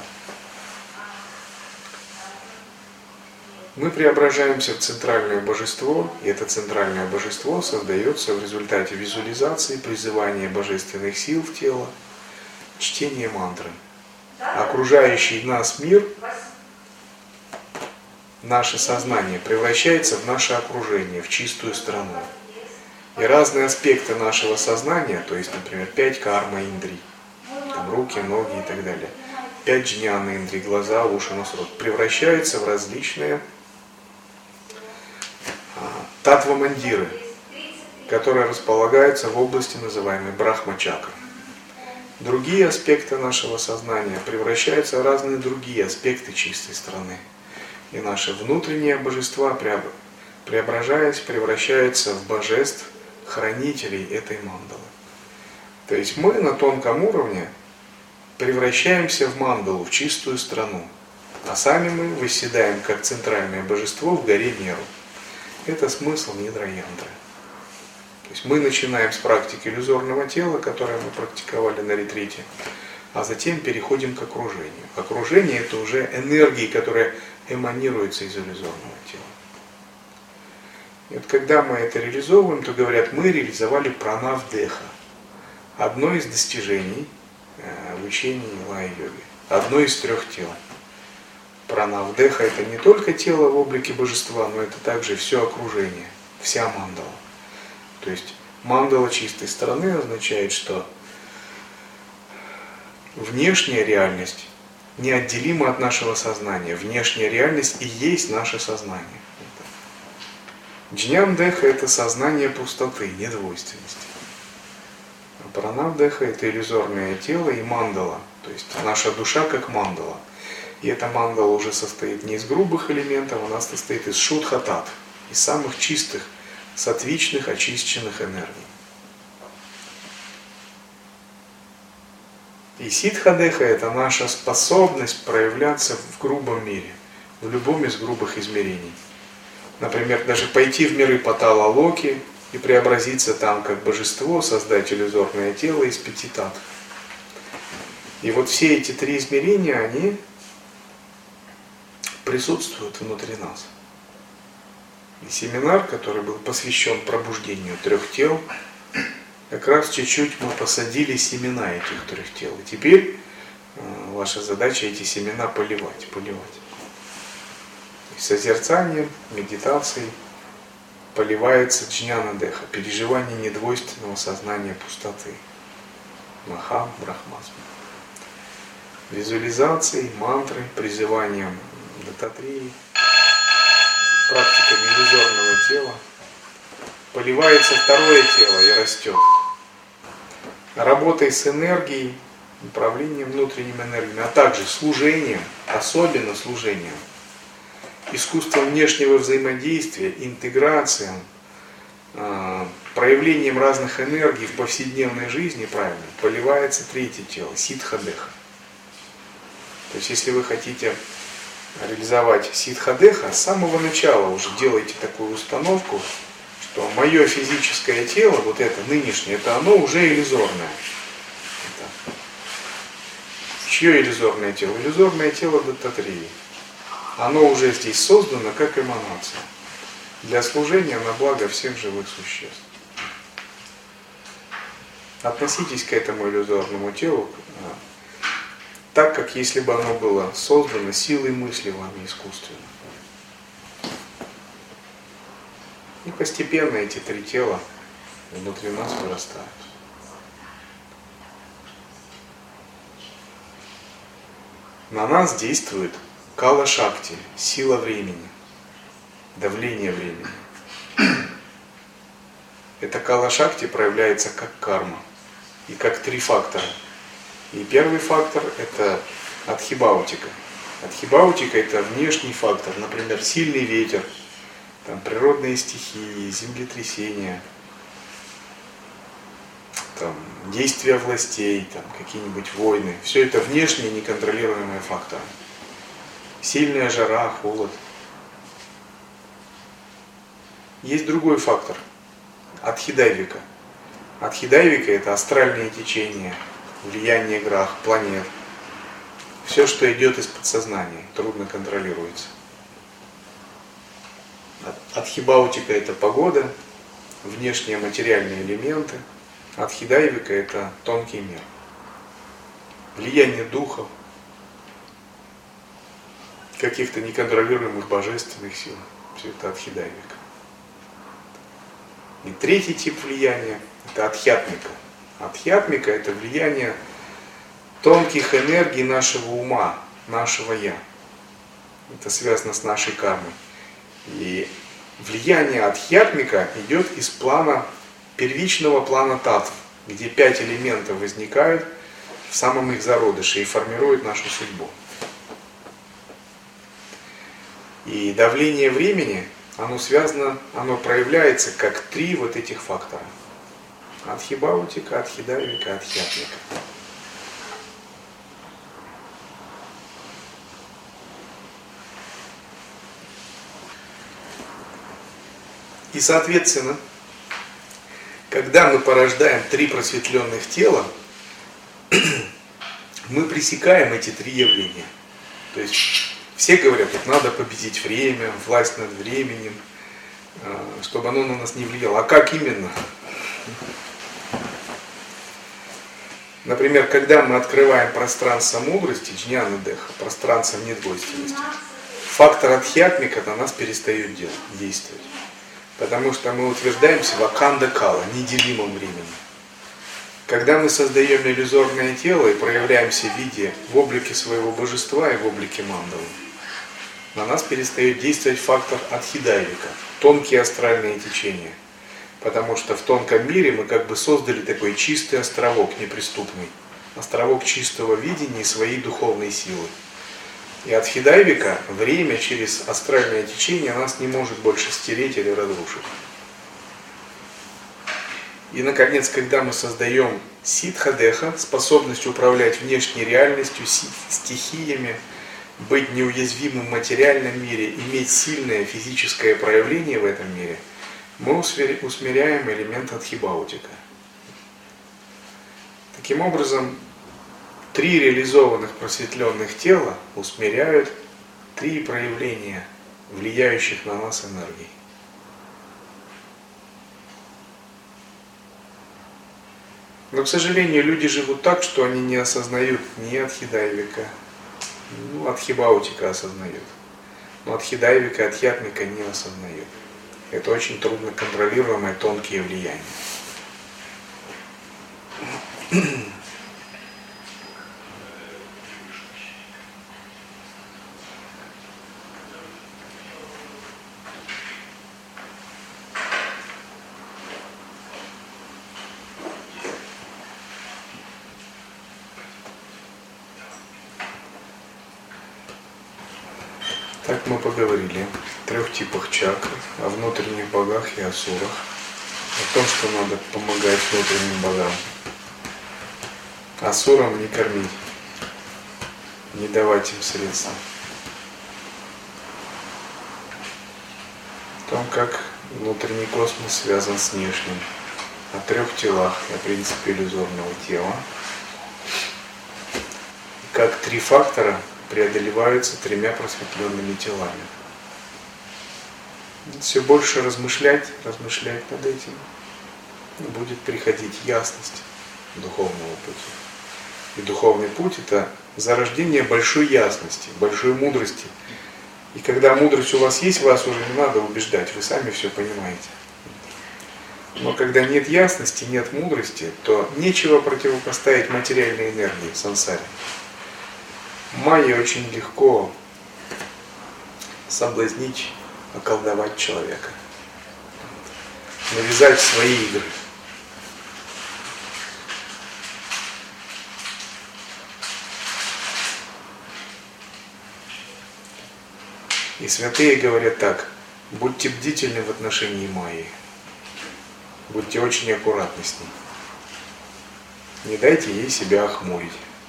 Мы преображаемся в центральное божество, и это центральное божество создается в результате визуализации, призывания божественных сил в тело, чтения мантры. Окружающий нас мир, наше сознание превращается в наше окружение, в чистую страну. И разные аспекты нашего сознания, то есть, например, пять карма индрий, там руки, ноги и так далее, пять джняна индрий, глаза, уши, нос, рот, превращаются в различные татва-мандиры, которые располагаются в области, называемой брахма-чакры. Другие аспекты нашего сознания превращаются в разные другие аспекты чистой страны. И наши внутренние божества, преображаясь, превращаются в божеств, хранителей этой мандалы. То есть мы на тонком уровне превращаемся в мандалу, в чистую страну, а сами мы восседаем как центральное божество в горе Меру. Это смысл нидра-янтры. То есть мы начинаем с практики иллюзорного тела, которое мы практиковали на ретрите, а затем переходим к окружению. Окружение — это уже энергии, которые эманируются из иллюзорного тела. И вот когда мы это реализовываем, то говорят, мы реализовали пранав-деха. Одно из достижений в учении лая-йоги. Одно из трех тел. Пранав-деха — это не только тело в облике божества, но это также все окружение, вся мандала. То есть мандала чистой стороны означает, что внешняя реальность неотделима от нашего сознания. Внешняя реальность и есть наше сознание. Джнян-деха — это сознание пустоты, недвойственности. А пранав-деха — это иллюзорное тело и мандала, то есть наша душа как мандала. И эта мандала уже состоит не из грубых элементов, она состоит из шудха-татв, из самых чистых, сатвичных, очищенных энергий. И ситха-деха — это наша способность проявляться в грубом мире, в любом из грубых измерений. Например, даже пойти в миры Патала-Локи и преобразиться там как божество, создать иллюзорное тело из пяти татв. И вот все эти три измерения, они присутствуют внутри нас. И семинар, который был посвящен пробуждению трех тел, как раз чуть-чуть мы посадили семена этих трех тел. И теперь ваша задача эти семена поливать, поливать. Созерцанием, медитацией поливается джняна-деха, переживание недвойственного сознания пустоты. Маха Брахмасма. Визуализацией, мантрой, призыванием Даттатрии, практиками иллюзорного тела поливается второе тело и растет. Работой с энергией, управлением внутренними энергиями, а также служением, особенно служением, искусством внешнего взаимодействия, интеграцией, проявлением разных энергий в повседневной жизни, правильно, поливается третье тело, ситха-деха. То есть, если вы хотите реализовать ситха-деха, с самого начала уже делайте такую установку, что мое физическое тело, вот это нынешнее, это оно уже иллюзорное. Это Чье иллюзорное тело? Иллюзорное тело Даттатрии. Оно уже здесь создано как эманация для служения на благо всех живых существ. Относитесь к этому иллюзорному телу так, как если бы оно было создано силой мысли вами искусственно. И постепенно эти три тела внутри нас вырастают. На нас действует кала-шакти, сила времени, давление времени. Эта кала-шакти проявляется как карма и как три фактора. И первый фактор – это адхибаутика. Адхибаутика – это внешний фактор, например, сильный ветер, там, природные стихии, землетрясения, там, действия властей, там, какие-нибудь войны. Все это внешние неконтролируемые факторы. Сильная жара, холод. Есть другой фактор – адхидайвика. Адхидайвика – это астральные течения, влияние грах, планет. Все, что идет из подсознания, трудно контролируется. Адхибаутика – это погода, внешние материальные элементы. Адхидайвика – это тонкий мир. Влияние духов, каких-то неконтролируемых божественных сил. Все это адхидайвика. И третий тип влияния – это адхьятмика. Адхьятмика – это влияние тонких энергий нашего ума, нашего «я». Это связано с нашей кармой. И влияние адхьятмика идет из плана, первичного плана татв, где пять элементов возникают в самом их зародыше и формируют нашу судьбу. И давление времени, оно связано, оно проявляется как три вот этих фактора. Адхибаутика, адхидайвика, адхьятмика. И соответственно, когда мы порождаем три просветленных тела, мы пресекаем эти три явления. То есть все говорят, что надо победить время, власть над временем, чтобы оно на нас не влияло. А как именно? Например, когда мы открываем пространство мудрости, джняна деха, пространство недвойственности, фактор адхьятмика на нас перестает действовать. Потому что мы утверждаемся в аканда кала, неделимом времени. Когда мы создаем иллюзорное тело и проявляемся в виде, в облике своего божества и в облике мандалы, на нас перестает действовать фактор адхидайвика, тонкие астральные течения. Потому что в тонком мире мы как бы создали такой чистый островок, неприступный. Островок чистого видения и своей духовной силы. И адхидайвика, время через астральное течение нас не может больше стереть или разрушить. И, наконец, когда мы создаем ситха-деха, способность управлять внешней реальностью, стихиями, быть неуязвимым в материальном мире, иметь сильное физическое проявление в этом мире, мы усмиряем элемент адхибаутика. Таким образом, три реализованных просветленных тела усмиряют три проявления влияющих на нас энергий. Но, к сожалению, люди живут так, что они не осознают ни адхидайвика, ну, адхибаутика осознают, но адхидайвика и адхьятмика не осознают. Это очень трудно контролируемые тонкие влияния. Так мы поговорили о трех типах чакр, о внутренних богах и асурах, о том, что надо помогать внутренним богам. Асурам не кормить, не давать им средства. О том, как внутренний космос связан с внешним, о трех телах, о принципе иллюзорного тела. как три фактора преодолеваются тремя просветленными телами. Все больше размышлять, размышлять над этим, будет приходить ясность духовного пути. И духовный путь – это зарождение большой ясности, большой мудрости. И когда мудрость у вас есть, вас уже не надо убеждать, вы сами все понимаете. Но когда нет ясности, нет мудрости, то нечего противопоставить материальной энергии в сансаре. Майя очень легко соблазнить, околдовать человека, навязать свои игры. И святые говорят так: будьте бдительны в отношении Майи, будьте очень аккуратны с ней, не дайте ей себя охмурить.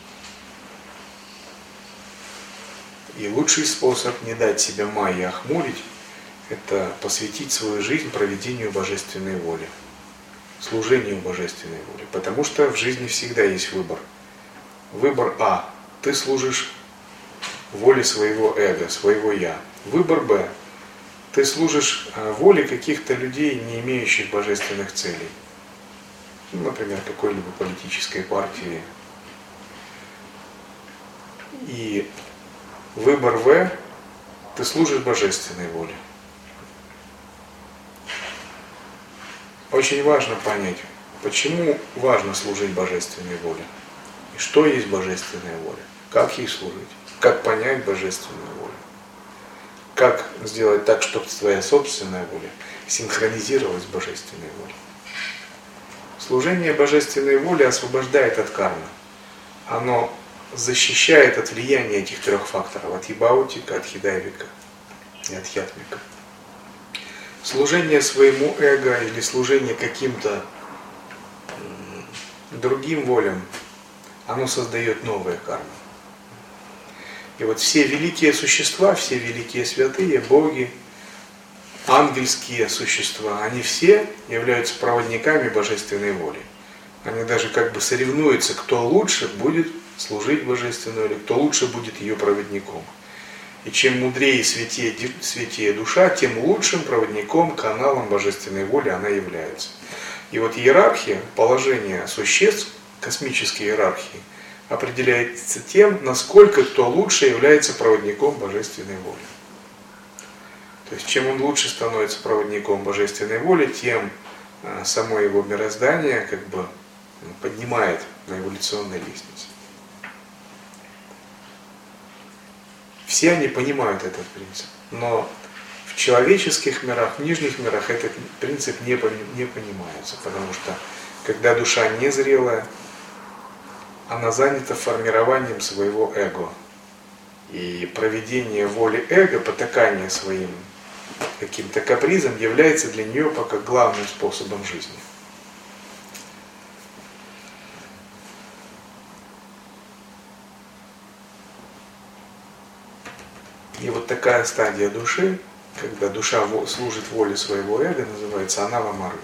И лучший способ не дать себя Майе охмурить – это посвятить свою жизнь проведению божественной воли, служению божественной воли. Потому что в жизни всегда есть выбор. Выбор А – ты служишь воле своего эго, своего я. Выбор Б – ты служишь воле каких-то людей, не имеющих божественных целей. Ну, например, какой-либо политической партии. И выбор В – ты служишь божественной воле. Очень важно понять, почему важно служить божественной воле. И что есть божественная воля. Как ей служить. Как понять божественную волю. Как сделать так, чтобы твоя собственная воля синхронизировалась с божественной волей. Служение божественной воле освобождает от кармы. Оно защищает от влияния этих трех факторов, от ебаутика, от хидайвика и от хятмика. Служение своему эго или служение каким-то другим волям, оно создает новые кармы. И вот все великие существа, все великие святые, боги, ангельские существа, они все являются проводниками божественной воли. Они даже как бы соревнуются, кто лучше будет служить божественной воле, кто лучше будет ее проводником. И чем мудрее и святее, святее душа, тем лучшим проводником, каналом божественной воли она является. И вот иерархия, положение существ, космические иерархии, определяется тем, насколько кто лучше является проводником божественной воли. То есть, чем он лучше становится проводником божественной воли, тем само его мироздание как бы поднимает на эволюционной лестнице. Все они понимают этот принцип, но в человеческих мирах, в нижних мирах этот принцип не, не понимается, потому что когда душа незрелая, она занята формированием своего эго. И проведение воли эго, потакание своим каким-то капризом является для нее пока главным способом жизни. И вот такая стадия души, когда душа служит воле своего эго, называется анава-марга.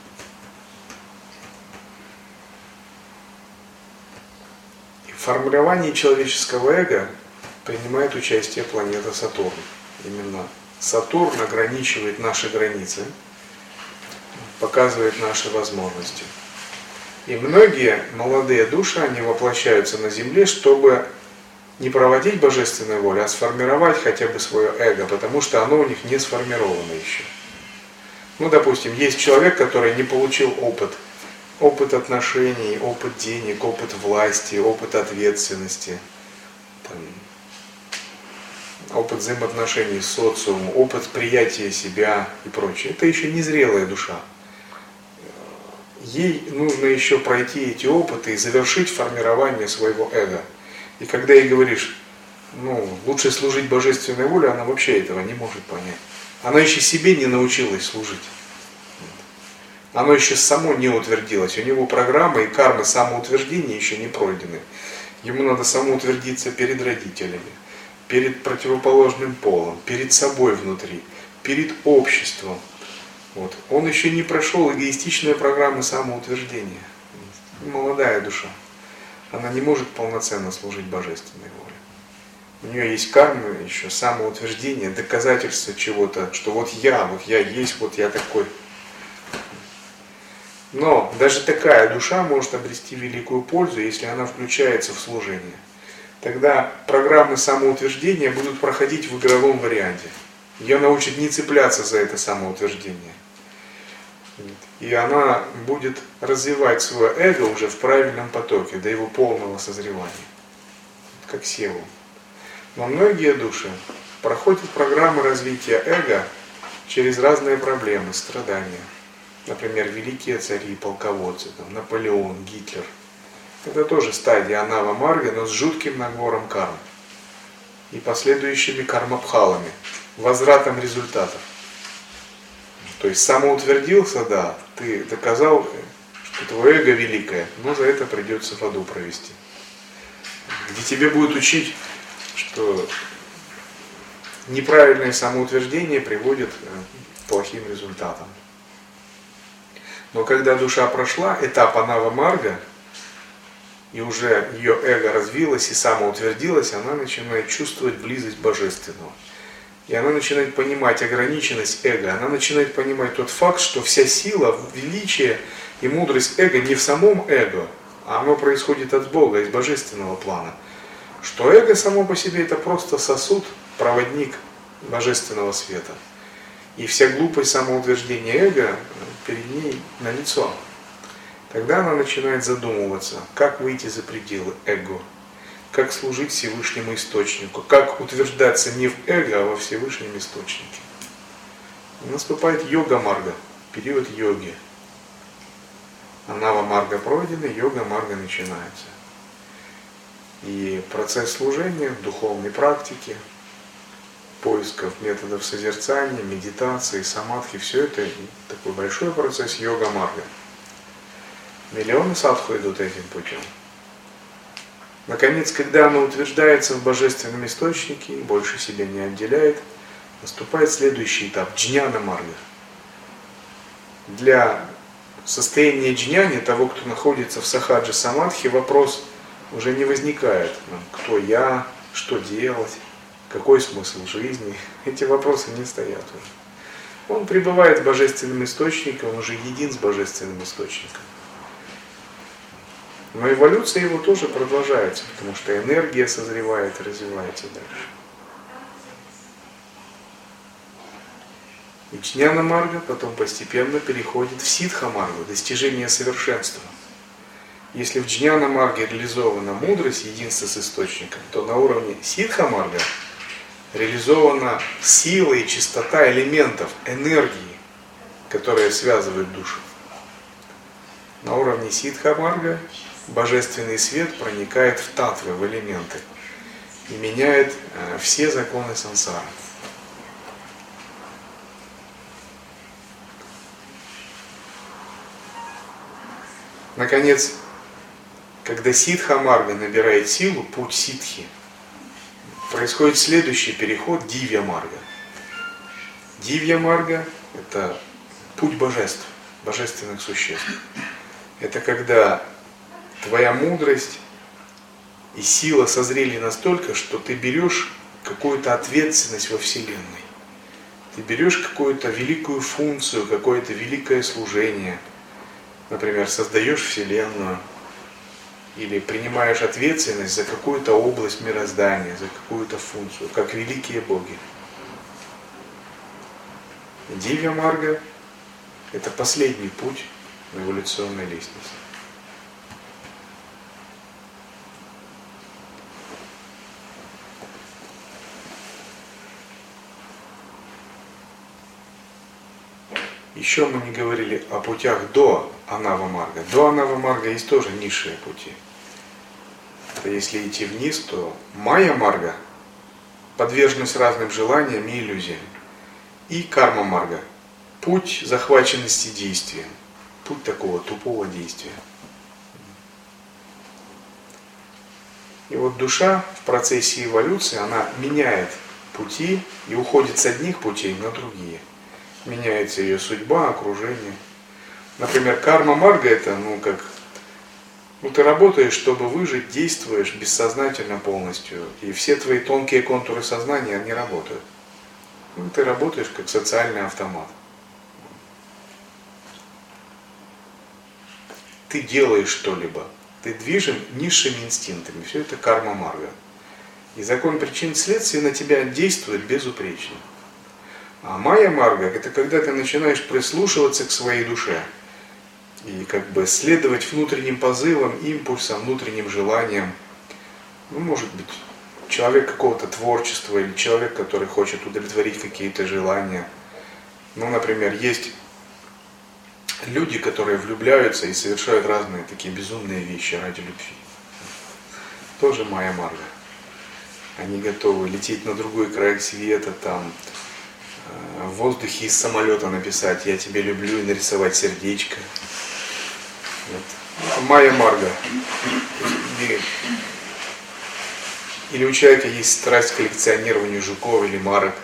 В формировании человеческого эго принимает участие планета Сатурн. Именно Сатурн ограничивает наши границы, показывает наши возможности. И многие молодые души, они воплощаются на Земле, чтобы не проводить божественную волю, а сформировать хотя бы свое эго, потому что оно у них не сформировано еще. Ну, допустим, есть человек, который не получил опыт. Опыт отношений, опыт денег, опыт власти, опыт ответственности, там, опыт взаимоотношений с социумом, опыт приятия себя и прочее. Это еще не зрелая душа. Ей нужно еще пройти эти опыты и завершить формирование своего эго. И когда ей говоришь, ну, лучше служить божественной воле, она вообще этого не может понять. Она еще себе не научилась служить. Оно еще само не утвердилось. У него программа и карма самоутверждения еще не пройдены. Ему надо самоутвердиться перед родителями, перед противоположным полом, перед собой внутри, перед обществом. Вот. Он еще не прошел эгоистичные программы самоутверждения. Молодая душа. она не может полноценно служить божественной воле. У нее есть карма, еще самоутверждение, доказательство чего-то, что вот я, вот я есть, вот я такой. Но даже такая душа может обрести великую пользу, если она включается в служение. Тогда программы самоутверждения будут проходить в игровом варианте. Ее научат не цепляться за это самоутверждение. И она будет развивать свое эго уже в правильном потоке, до его полного созревания. Как севу. Но многие души проходят программы развития эго через разные проблемы, страдания. Например, великие цари и полководцы, там, Наполеон, Гитлер. Это тоже стадия анава марга, но с жутким набором карм. И последующими кармабхалами, возвратом результатов. То есть самоутвердился, да, ты доказал, что твое эго великое, но за это придется в аду провести. Где тебе будут учить, что неправильное самоутверждение приводит к плохим результатам. Но когда душа прошла этап анава марга, и уже ее эго развилось и самоутвердилось, она начинает чувствовать близость божественного. И она начинает понимать ограниченность эго, она начинает понимать тот факт, что вся сила, величие и мудрость эго не в самом эго, а оно происходит от Бога, из божественного плана. Что эго само по себе это просто сосуд, проводник божественного света. И вся глупость самоутверждения эго перед ней налицо. Тогда она начинает задумываться, как выйти за пределы эго, как служить Всевышнему Источнику, как утверждаться не в эго, а во Всевышнем Источнике. Наступает йога-марга, период йоги. Анава-марга пройдена, йога-марга начинается. И процесс служения, духовной практики, поисков методов созерцания, медитации, самадхи, все это такой большой процесс йога-марга. Миллионы садху идут этим путем. Наконец, когда она утверждается в божественном источнике и больше себя не отделяет, наступает следующий этап – джняна-марга. Для состояния джняни, того, кто находится в сахаджа самадхи, вопрос уже не возникает. Кто я, что делать, какой смысл жизни. Эти вопросы не стоят уже. Он пребывает в божественном источнике, он уже един с божественным источником. Но эволюция его тоже продолжается, потому что энергия созревает и развивается дальше. И джняна-марга потом постепенно переходит в сиддха-маргу, достижение совершенства. Если в джняна-марге реализована мудрость, единство с источником, то на уровне сиддха-марга реализована сила и чистота элементов, энергии, которые связывают душу. На уровне сиддха-марга божественный свет проникает в татвы, в элементы и меняет э, все законы сансары. Наконец, когда сиддха-марга набирает силу, путь ситхи, происходит следующий переход дивья-марга. Дивья-марга – это путь божеств, божественных существ. Это когда твоя мудрость и сила созрели настолько, что ты берешь какую-то ответственность во Вселенной. Ты берешь какую-то великую функцию, какое-то великое служение. Например, создаешь Вселенную. Или принимаешь ответственность за какую-то область мироздания, за какую-то функцию, как великие боги. Дивья-марга – это последний путь на эволюционной лестнице. Еще мы не говорили о путях до анава-марга. До анава-марга есть тоже низшие пути. Это если идти вниз, то майя-марга – подверженность разным желаниям и иллюзиям. И карма-марга – путь захваченности действием. Путь такого тупого действия. И вот душа в процессе эволюции, она меняет пути и уходит с одних путей на другие. Меняется ее судьба, окружение. Например, карма-марга – это, ну, как Ну, ты работаешь, чтобы выжить, действуешь бессознательно полностью. И все твои тонкие контуры сознания, они работают. Ну, ты работаешь как социальный автомат. Ты делаешь что-либо. Ты движим низшими инстинктами. Все это карма-марга. И закон причин и следствий на тебя действует безупречно. А майя-марга — это когда ты начинаешь прислушиваться к своей душе. И как бы следовать внутренним позывам, импульсам, внутренним желаниям. Ну, может быть, человек какого-то творчества или человек, который хочет удовлетворить какие-то желания. Ну, например, есть люди, которые влюбляются и совершают разные такие безумные вещи ради любви. Тоже майя-марга. Они готовы лететь на другой край света, там, в воздухе из самолета написать «Я тебя люблю» и нарисовать сердечко. Вот. Майя-марга. Или у человека есть страсть к коллекционированию жуков или марок.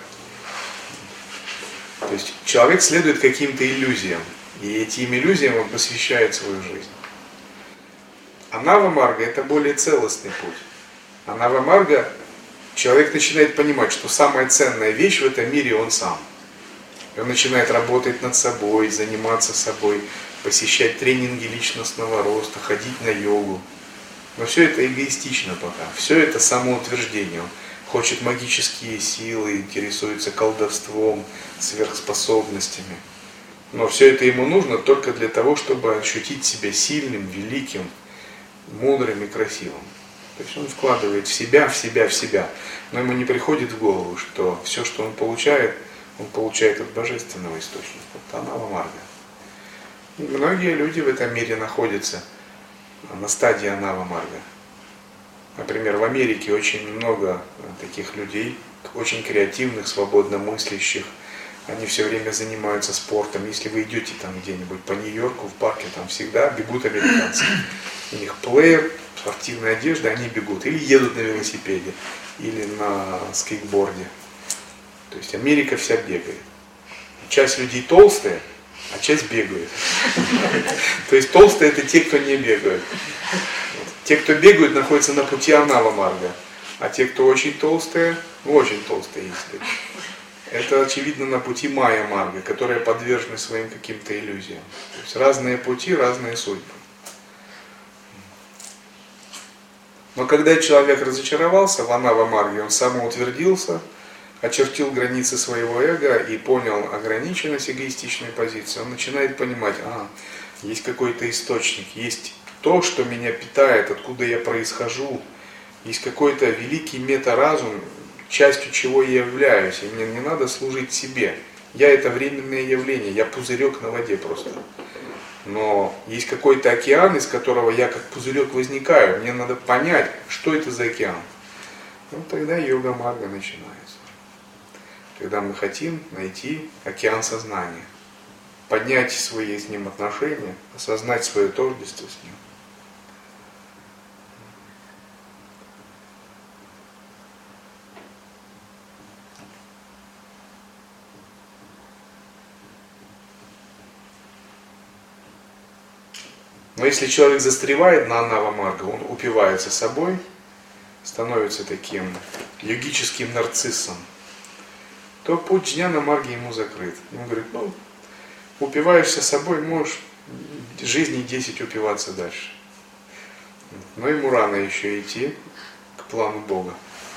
То есть человек следует каким-то иллюзиям, и этим иллюзиям он посвящает свою жизнь. А нава-марга — это более целостный путь. А нава-марга — человек начинает понимать, что самая ценная вещь в этом мире он сам. И он начинает работать над собой, заниматься собой, посещать тренинги личностного роста, ходить на йогу. Но все это эгоистично пока. Все это самоутверждение. Он хочет магические силы, интересуется колдовством, сверхспособностями. Но все это ему нужно только для того, чтобы ощутить себя сильным, великим, мудрым и красивым. То есть он вкладывает в себя, в себя, в себя. Но ему не приходит в голову, что все, что он получает, он получает от божественного источника. Это анава-марга. И многие люди в этом мире находятся на стадии анава-марга. Например, в Америке очень много таких людей, очень креативных, свободно мыслящих. Они все время занимаются спортом. Если вы идете там где-нибудь по Нью-Йорку, в парке, там всегда бегут американцы. У них плеер, спортивная одежда, они бегут. Или едут на велосипеде, или на скейтборде. То есть Америка вся бегает. Часть людей толстая, а часть бегает. То есть толстые — это те, кто не бегают. Те, кто бегают, находятся на пути анава-марга. А те, кто очень толстые, очень толстые есть. Это, очевидно, на пути майя-марга, которые подвержены своим каким-то иллюзиям. То есть разные пути, разные судьбы. Но когда человек разочаровался в анава-марге, он самоутвердился, очертил границы своего эго и понял ограниченность эгоистичной позиции, он начинает понимать, а, есть какой-то источник, есть то, что меня питает, откуда я происхожу, есть какой-то великий мета-разум, частью чего я являюсь, и мне не надо служить себе. Я — это временное явление, я пузырек на воде просто. Но есть какой-то океан, из которого я как пузырек возникаю, мне надо понять, что это за океан. Ну тогда йога-марга начинается. Когда мы хотим найти океан сознания, поднять свои с ним отношения, осознать свое тождество с ним. Но если человек застревает на анава-марга, он упивается собой, становится таким йогическим нарциссом, то путь джняна-марги ему закрыт. Он говорит, ну, упиваешься собой, можешь жизни десять упиваться дальше. Но ему рано еще идти к плану Бога.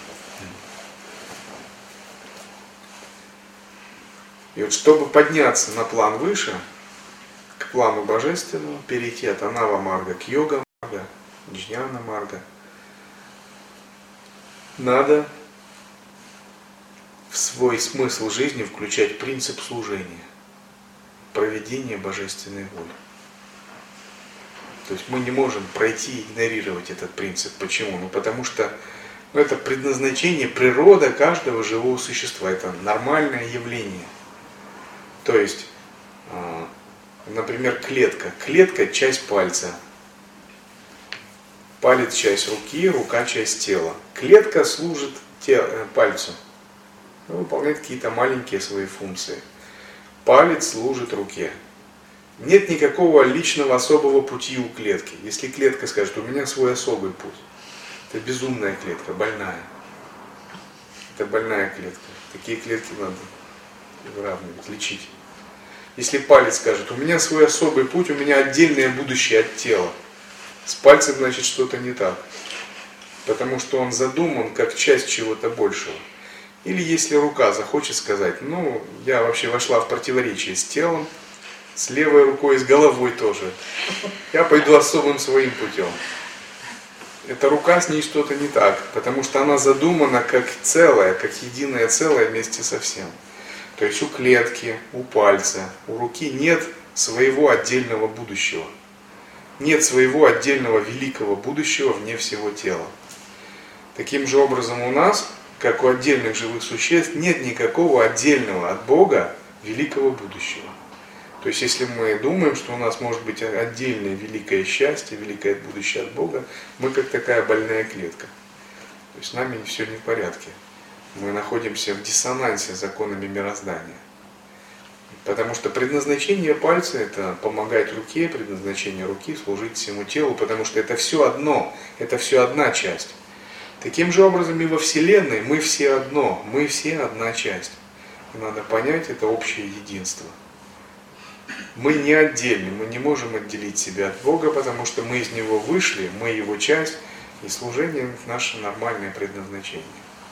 И вот чтобы подняться на план выше, к плану божественного, перейти от анава-марга к йога-марга, джняна-марга, надо в свой смысл жизни включать принцип служения, проведения божественной воли. То есть мы не можем пройти и игнорировать этот принцип. Почему? Ну потому что ну, это предназначение, природа каждого живого существа. Это нормальное явление. То есть, например, клетка. Клетка — часть пальца. Палец — часть руки, рука — часть тела. Клетка служит те, пальцу. Выполняет какие-то маленькие свои функции. Палец служит руке. Нет никакого личного особого пути у клетки. Если клетка скажет, у меня свой особый путь, это безумная клетка, больная. Это больная клетка. Такие клетки надо выравнивать, лечить. Если палец скажет, у меня свой особый путь, у меня отдельное будущее от тела, с пальцем значит что-то не так. Потому что он задуман как часть чего-то большего. Или если рука захочет сказать, ну, я вообще вошла в противоречие с телом, с левой рукой, с головой тоже. Я пойду особым своим путем. Эта рука, с ней что-то не так, потому что она задумана как целое, как единое целое вместе со всем. То есть у клетки, у пальца, у руки нет своего отдельного будущего. Нет своего отдельного великого будущего вне всего тела. Таким же образом у нас, как у отдельных живых существ, нет никакого отдельного от Бога великого будущего. То есть если мы думаем, что у нас может быть отдельное великое счастье, великое будущее от Бога, мы как такая больная клетка. То есть с нами все не в порядке. Мы находимся в диссонансе с законами мироздания. Потому что предназначение пальца – это помогать руке, предназначение руки – служить всему телу, потому что это все одно, это все одна часть. Таким же образом и во Вселенной мы все одно, мы все одна часть. И надо понять это общее единство. Мы не отдельны, мы не можем отделить себя от Бога, потому что мы из Него вышли, мы Его часть, и служение – наше нормальное предназначение.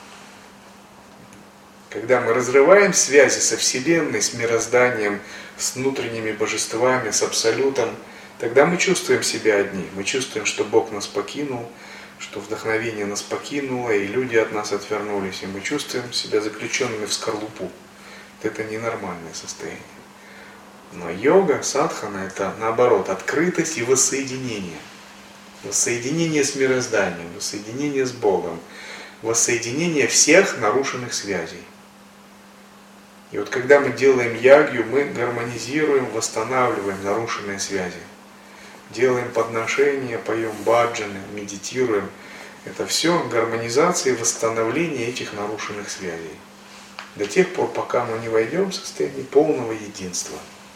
Когда мы разрываем связи со Вселенной, с мирозданием, с внутренними божествами, с Абсолютом, тогда мы чувствуем себя одни. Мы чувствуем, что Бог нас покинул, что вдохновение нас покинуло, и люди от нас отвернулись, и мы чувствуем себя заключенными в скорлупу. Это ненормальное состояние. Но йога, садхана – это наоборот открытость и воссоединение. Воссоединение с мирозданием, воссоединение с Богом, воссоединение всех нарушенных связей. И вот когда мы делаем ягью, мы гармонизируем, восстанавливаем нарушенные связи. Делаем подношения, поем баджаны, медитируем. Это все гармонизация и восстановление этих нарушенных связей. До тех пор, пока мы не войдем в состояние полного единства.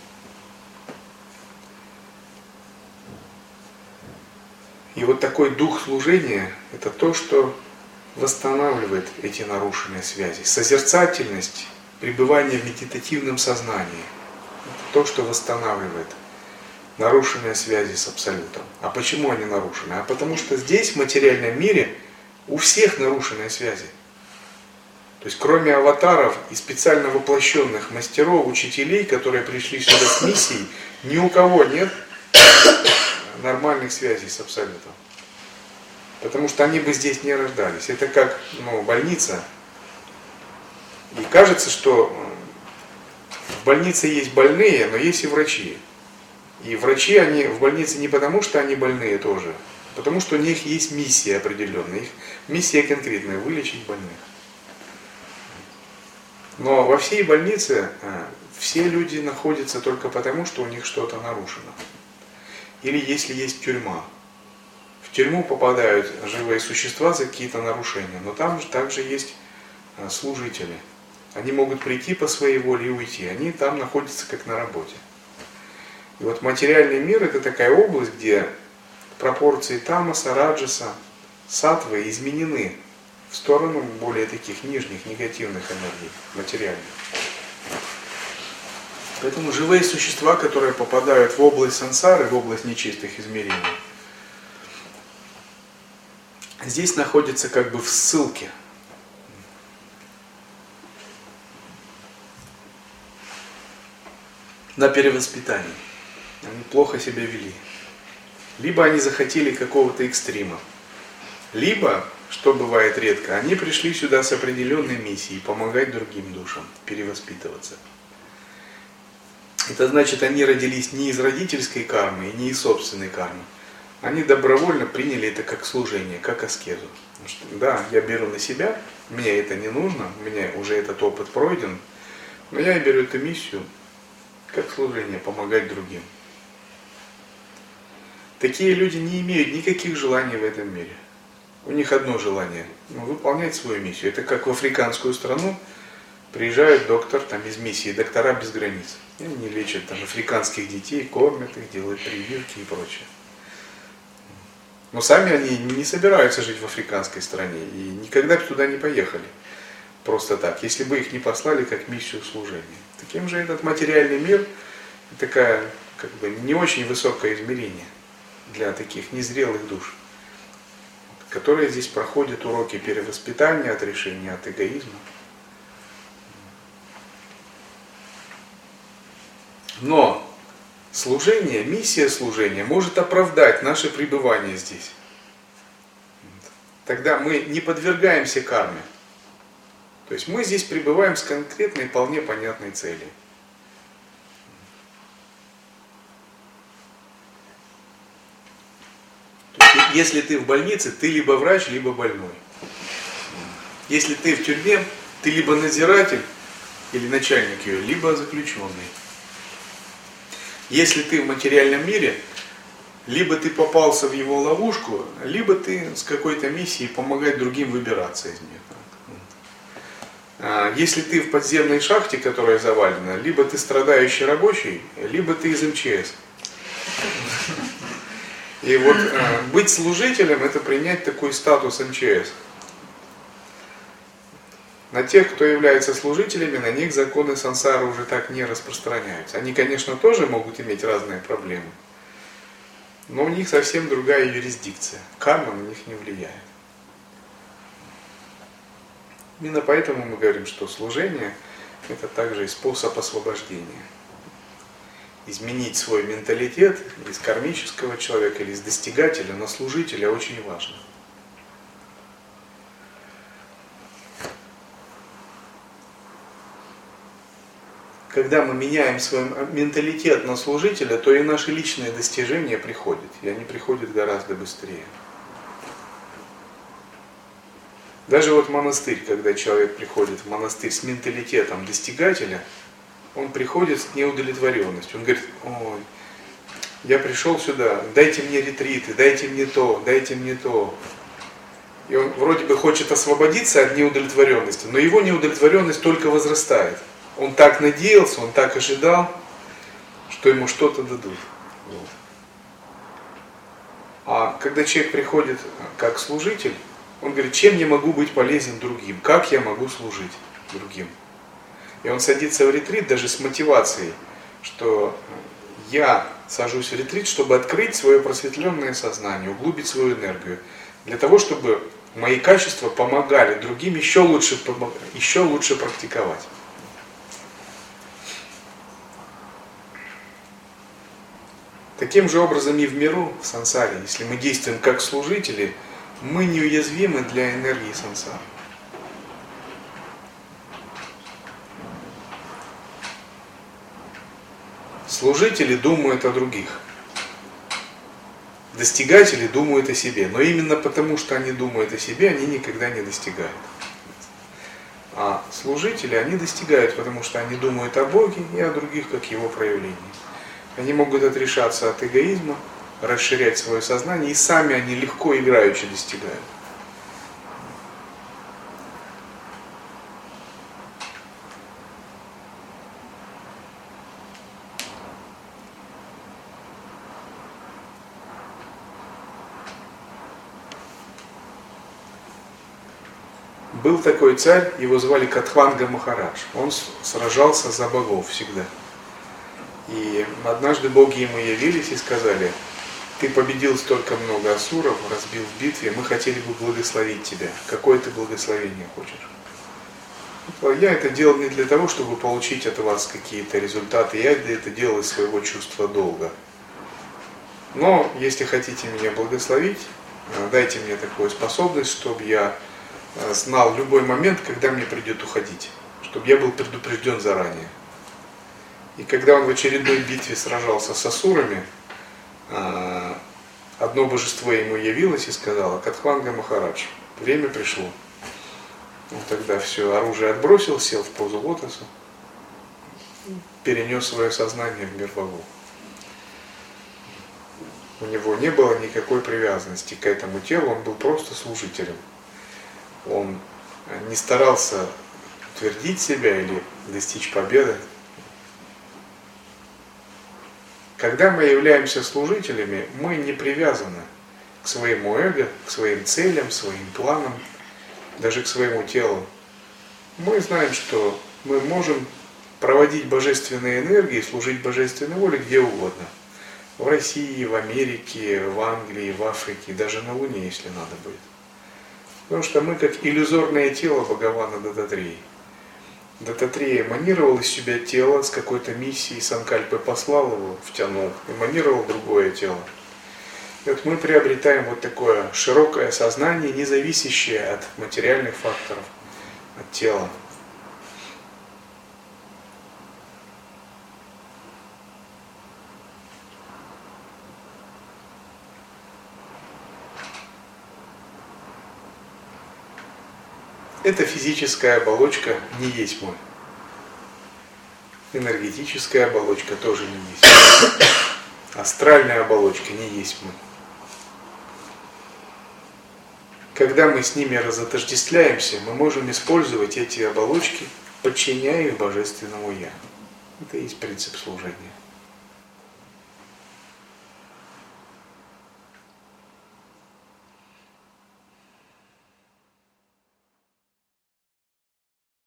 И вот такой дух служения – это то, что восстанавливает эти нарушенные связи. Созерцательность, пребывание в медитативном сознании – это то, что восстанавливает нарушенные связи с Абсолютом. А почему они нарушены? А потому что здесь, в материальном мире, у всех нарушенные связи. То есть кроме аватаров и специально воплощенных мастеров, учителей, которые пришли сюда с миссией, ни у кого нет нормальных связей с Абсолютом. Потому что они бы здесь не рождались. Это как ну, больница. И кажется, что в больнице есть больные, но есть и врачи. И врачи они в больнице не потому, что они больные тоже, а потому что у них есть миссия определенная. Их миссия конкретная – вылечить больных. Но во всей больнице все люди находятся только потому, что у них что-то нарушено. Или если есть тюрьма. В тюрьму попадают живые существа за какие-то нарушения, но там же также есть служители. Они могут прийти по своей воле и уйти. Они там находятся как на работе. И вот материальный мир – это такая область, где пропорции тамаса, раджаса, саттвы изменены в сторону более таких нижних, негативных энергий, материальных. Поэтому живые существа, которые попадают в область сансары, в область нечистых измерений, здесь находятся как бы в ссылке. На перевоспитании. Они плохо себя вели. Либо они захотели какого-то экстрима. Либо, что бывает редко, они пришли сюда с определенной миссией помогать другим душам перевоспитываться. Это значит, они родились не из родительской кармы и не из собственной кармы. Они добровольно приняли это как служение, как аскезу. Потому что, да, я беру на себя, мне это не нужно, у меня уже этот опыт пройден, но я беру эту миссию как служение, помогать другим. Такие люди не имеют никаких желаний в этом мире. У них одно желание – ну, выполнять свою миссию. Это как в африканскую страну Приезжает доктор там, из миссии «Доктора без границ». И они лечат там, африканских детей, кормят их, делают прививки и прочее. Но сами они не собираются жить в африканской стране и никогда бы туда не поехали. Просто так, если бы их не послали как миссию служения. Таким же этот материальный мир, такая как бы не очень высокое измерение для таких незрелых душ, которые здесь проходят уроки перевоспитания, отрешения от эгоизма. Но служение, миссия служения может оправдать наше пребывание здесь. Тогда мы не подвергаемся карме. То есть мы здесь пребываем с конкретной, вполне понятной целью. Если ты в больнице, ты либо врач, либо больной. Если ты в тюрьме, ты либо надзиратель или начальник ее, либо заключенный. Если ты в материальном мире, либо ты попался в его ловушку, либо ты с какой-то миссией помогать другим выбираться из нее. Если ты в подземной шахте, которая завалена, либо ты страдающий рабочий, либо ты из эм че эс. И вот э, быть служителем — это принять такой статус эм че эс. На тех, кто является служителями, на них законы сансары уже так не распространяются. Они, конечно, тоже могут иметь разные проблемы, но у них совсем другая юрисдикция. Карма на них не влияет. Именно поэтому мы говорим, что служение — это также и способ освобождения. Изменить свой менталитет из кармического человека или из достигателя на служителя очень важно. Когда мы меняем свой менталитет на служителя, то и наши личные достижения приходят, и они приходят гораздо быстрее. Даже вот монастырь, когда человек приходит в монастырь с менталитетом достигателя, он приходит с неудовлетворенностью. Он говорит: ой, я пришел сюда, дайте мне ретриты, дайте мне то, дайте мне то. И он вроде бы хочет освободиться от неудовлетворенности, но его неудовлетворенность только возрастает. Он так надеялся, он так ожидал, что ему что-то дадут. Вот. А когда человек приходит как служитель, он говорит: чем я могу быть полезен другим? Как я могу служить другим? И он садится в ретрит даже с мотивацией, что я сажусь в ретрит, чтобы открыть свое просветленное сознание, углубить свою энергию, для того, чтобы мои качества помогали другим еще лучше, еще лучше практиковать. Таким же образом и в миру, в сансаре, если мы действуем как служители, мы неуязвимы для энергии сансары. Служители думают о других. Достигатели думают о себе. Но именно потому, что они думают о себе, они никогда не достигают. А служители, они достигают, потому что они думают о Боге и о других, как Его проявлении. Они могут отрешаться от эгоизма, расширять свое сознание, и сами они легко играючи достигают. Был такой царь, его звали Катхванга Махарадж. Он сражался за богов всегда. И однажды боги ему явились и сказали: ты победил столько много асуров, разбил в битве, мы хотели бы благословить тебя. Какое ты благословение хочешь? Я это делал не для того, чтобы получить от вас какие-то результаты, я это делал из своего чувства долга. Но если хотите меня благословить, дайте мне такую способность, чтобы я знал в любой момент, когда мне придет уходить, чтобы я был предупрежден заранее. И когда он в очередной битве сражался с асурами, одно божество ему явилось и сказало: Катхванга Махарадж, время пришло. Он тогда все оружие отбросил, сел в позу лотоса, перенес свое сознание в мир богов. У него не было никакой привязанности к этому телу, он был просто служителем. Он не старался утвердить себя или достичь победы. Когда мы являемся служителями, мы не привязаны к своему эго, к своим целям, своим планам, даже к своему телу. Мы знаем, что мы можем проводить божественные энергии, служить божественной воле где угодно. В России, в Америке, в Англии, в Африке, даже на Луне, если надо будет. Потому что мы как иллюзорное тело Бхагавана Дататреи. Дататрея эманировал из себя тело с какой-то миссией, Санкальпы послал его, втянул, эманировал другое тело. И вот мы приобретаем вот такое широкое сознание, не зависящее от материальных факторов, от тела. Эта физическая оболочка не есть мы. Энергетическая оболочка тоже не есть мы. Астральная оболочка не есть мы. Когда мы с ними разотождествляемся, мы можем использовать эти оболочки, подчиняя их Божественному Я. Это и есть принцип служения.